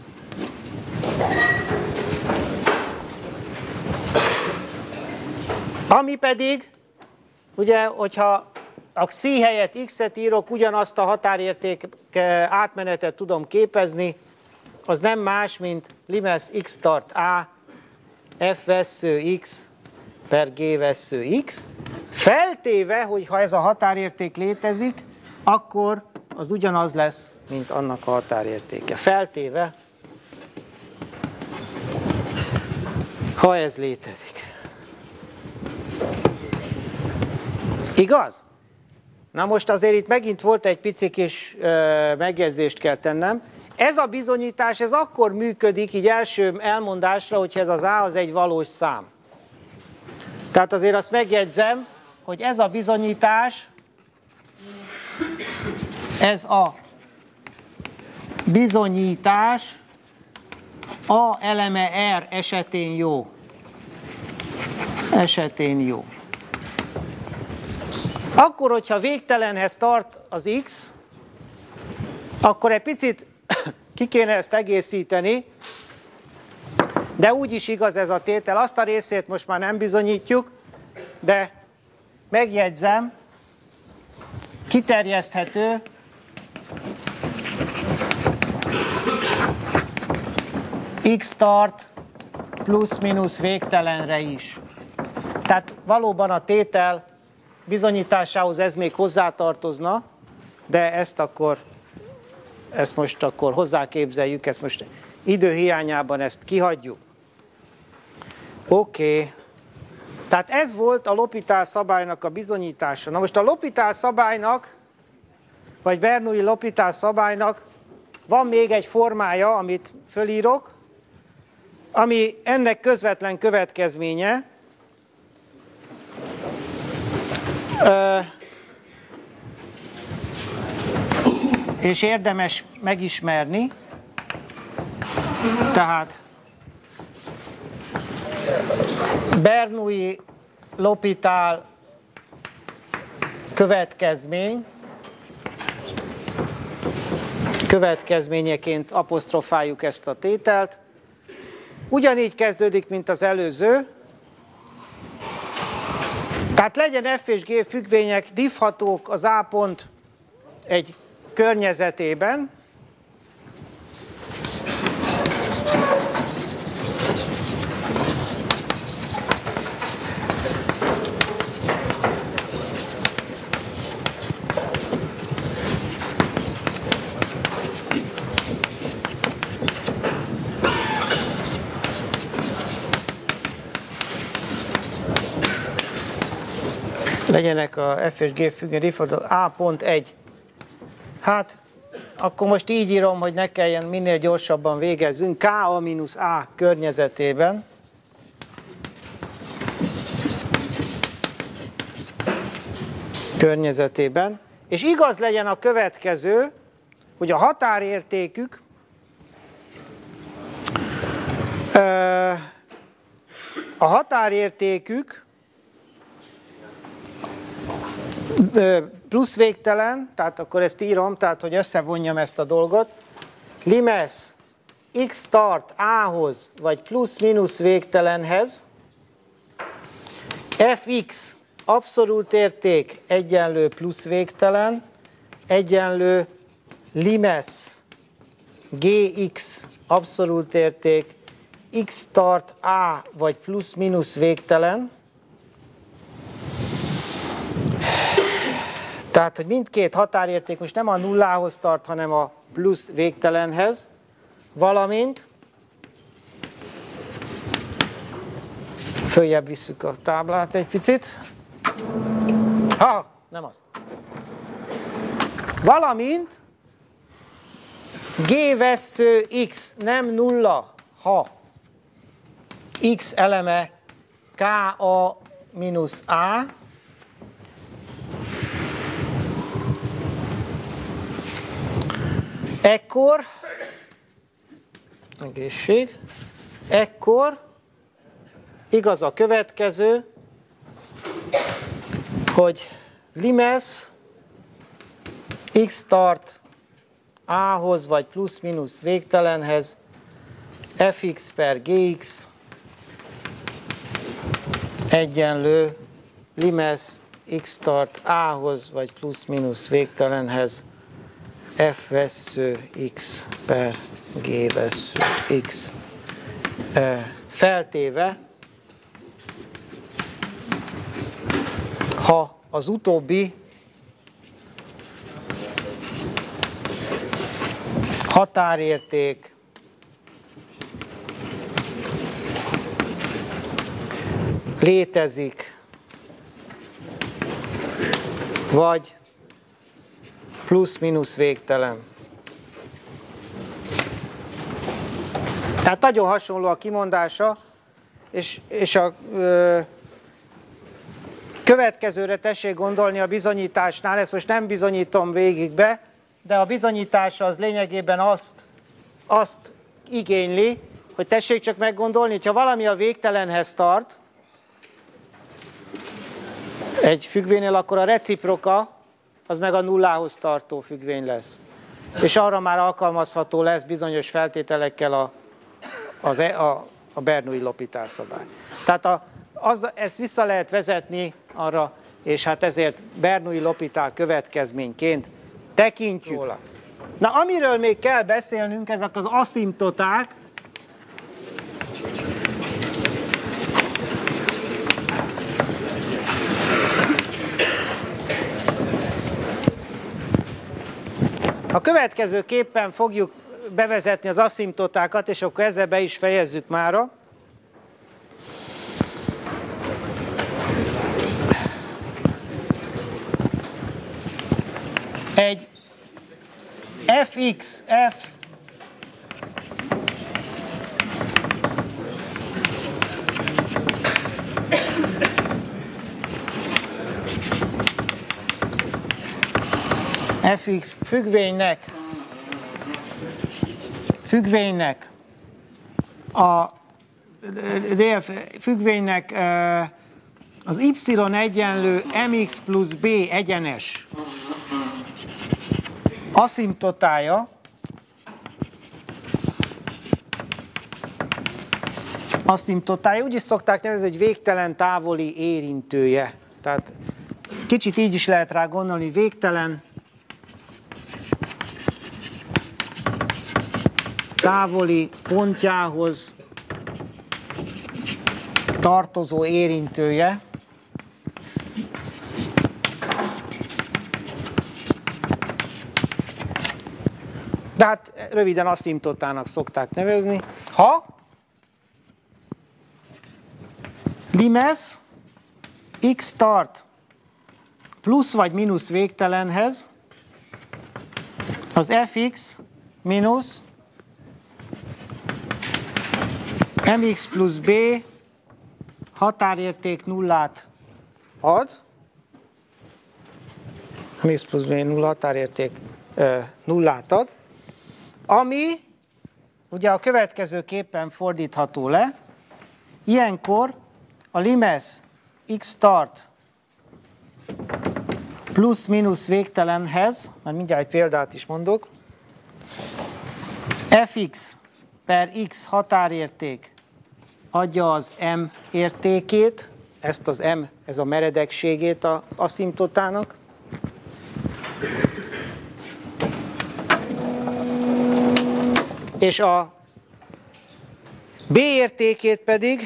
ami pedig, ugye, hogyha a xi helyett x-et írok, ugyanazt a határérték átmenetet tudom képezni, az nem más, mint limes x tart A, F vessző x per G vessző x, feltéve, hogy ha ez a határérték létezik, akkor az ugyanaz lesz, mint annak a határértéke. Feltéve, ha ez létezik. Igaz? Na most azért itt megint volt egy pici kis megjegyzést kell tennem. Ez a bizonyítás, ez akkor működik így első elmondásra, hogyha ez az A az egy valós szám. Tehát azért azt megjegyzem, hogy ez a bizonyítás, A eleme R esetén jó. Akkor, hogyha végtelenhez tart az x, akkor egy picit ki kéne ezt egészíteni, de úgyis igaz ez a tétel. Azt a részét most már nem bizonyítjuk, de megjegyzem, kiterjeszthető x tart plusz-minusz végtelenre is. Tehát valóban a tétel bizonyításához ez még hozzátartozna, de ezt most akkor hozzáképzeljük, ezt most idő hiányában ezt kihagyjuk. Oké. Tehát ez volt a L'Hopital szabálynak a bizonyítása. Na most a L'Hopital szabálynak, vagy Bernoulli L'Hopital szabálynak van még egy formája, amit fölírok, ami ennek közvetlen következménye, és érdemes megismerni. Tehát Bernoulli L'Hopital következményeként apostrofáljuk ezt a tételt. Ugyanígy kezdődik, mint az előző. Tehát legyen F és G függvények diffhatók az A pont egy környezetében. Legyenek a F és G függvény diffhatók A pont egy. Hát, akkor most így írom, hogy ne kelljen minél gyorsabban végezzünk. Ka-A környezetében. És igaz legyen a következő, hogy a határértékük plusz végtelen, tehát akkor ezt írom, tehát hogy összevonjam ezt a dolgot. Limes x tart A-hoz, vagy plusz-minusz végtelenhez, fx abszolút érték egyenlő plusz végtelen, egyenlő limes gx abszolút érték x tart A, vagy plusz-minusz végtelen. Tehát, hogy mindkét határérték most nem a nullához tart, hanem a plusz végtelenhez, valamint följebb visszük a táblát egy picit. Nem az. Valamint G vessző x nem nulla, ha x eleme Ka mínusz A, ekkor igaz a következő, hogy limes x start a-hoz vagy plusz-minusz végtelenhez fx per gx egyenlő limes x start a-hoz vagy plusz-minusz végtelenhez f vessző x per g vessző x. Feltéve, ha az utóbbi határérték létezik, vagy plusz-minusz végtelen. Tehát nagyon hasonló a kimondása, és a következőre tessék gondolni a bizonyításnál, ezt most nem bizonyítom végig be, de a bizonyítás az lényegében azt igényli, hogy tessék csak meggondolni, hogyha valami a végtelenhez tart, egy függvénynél, akkor a reciproka az meg a nullához tartó függvény lesz. És arra már alkalmazható lesz bizonyos feltételekkel a Bernoulli-L'Hopital szabály. Tehát ezt vissza lehet vezetni arra, és hát ezért Bernoulli-L'Hopital következményként tekintjük. Róla. Na, amiről még kell beszélnünk, ezek az aszimptoták. A következőképpen fogjuk bevezetni az aszimptotákat, és akkor ezzel be is fejezzük mára. Egy fx, fx függvénynek a df függvénynek az y egyenlő mx plusz b egyenes aszimptotája úgy is szokták nevezni, hogy végtelen távoli érintője. Tehát kicsit így is lehet rá gondolni, végtelen távoli pontjához tartozó érintője. De hát röviden aszimptotának szokták nevezni. Ha limes x start plusz vagy mínusz végtelenhez az fx mínusz mx plusz b határérték nullát ad, mx plusz b nulla határérték nullát ad, ami ugye a következőképpen fordítható le, ilyenkor a limes x start plusz-minusz végtelenhez, már mindjárt egy példát is mondok, fx per x határérték adja az m értékét, ezt az m, ez a meredekségét az aszimptotának, és a b értékét pedig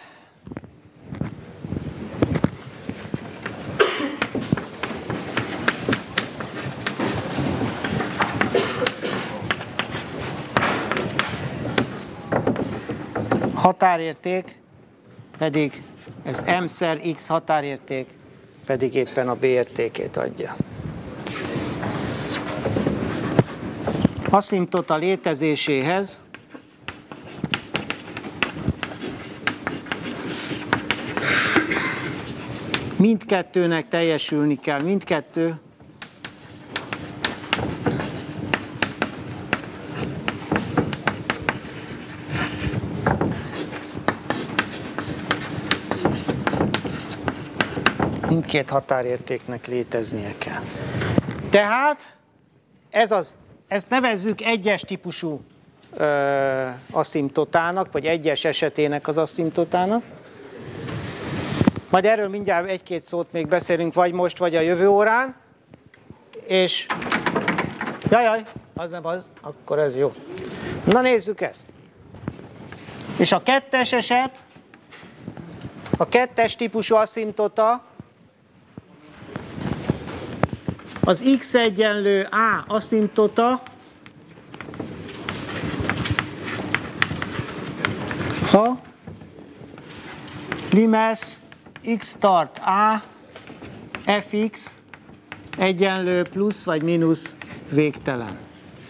határérték pedig, ez m-szer x határérték pedig éppen a b értékét adja. Aszimptota létezéséhez mindkettőnek teljesülni kell, mindkettő mindkét határértéknek léteznie kell. Tehát ezt nevezzük egyes típusú aszimtotának, vagy egyes esetének az aszimtotának. Majd erről mindjárt egy-két szót még beszélünk, vagy most, vagy a jövő órán. És jajjaj, az nem az, akkor ez jó. Na nézzük ezt. És a kettes eset, a kettes típusú aszimtota, az x egyenlő a aszimtota, ha limes x tart a, fx egyenlő plusz vagy mínusz végtelen.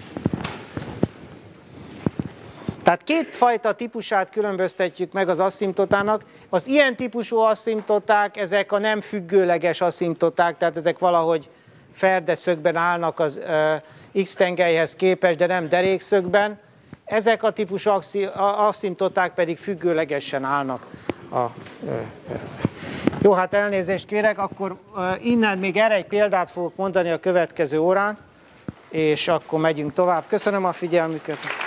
Tehát kétfajta típusát különböztetjük meg az aszimtotának. Az ilyen típusú aszimtoták, ezek a nem függőleges aszimtoták, tehát ezek valahogy ferdeszögben állnak az x-tengelyhez képest, de nem derékszögben. Ezek a típusú aszimtoták pedig függőlegesen állnak. Jó, hát elnézést kérek, akkor innen még erre egy példát fogok mondani a következő órán, és akkor megyünk tovább. Köszönöm a figyelmüket!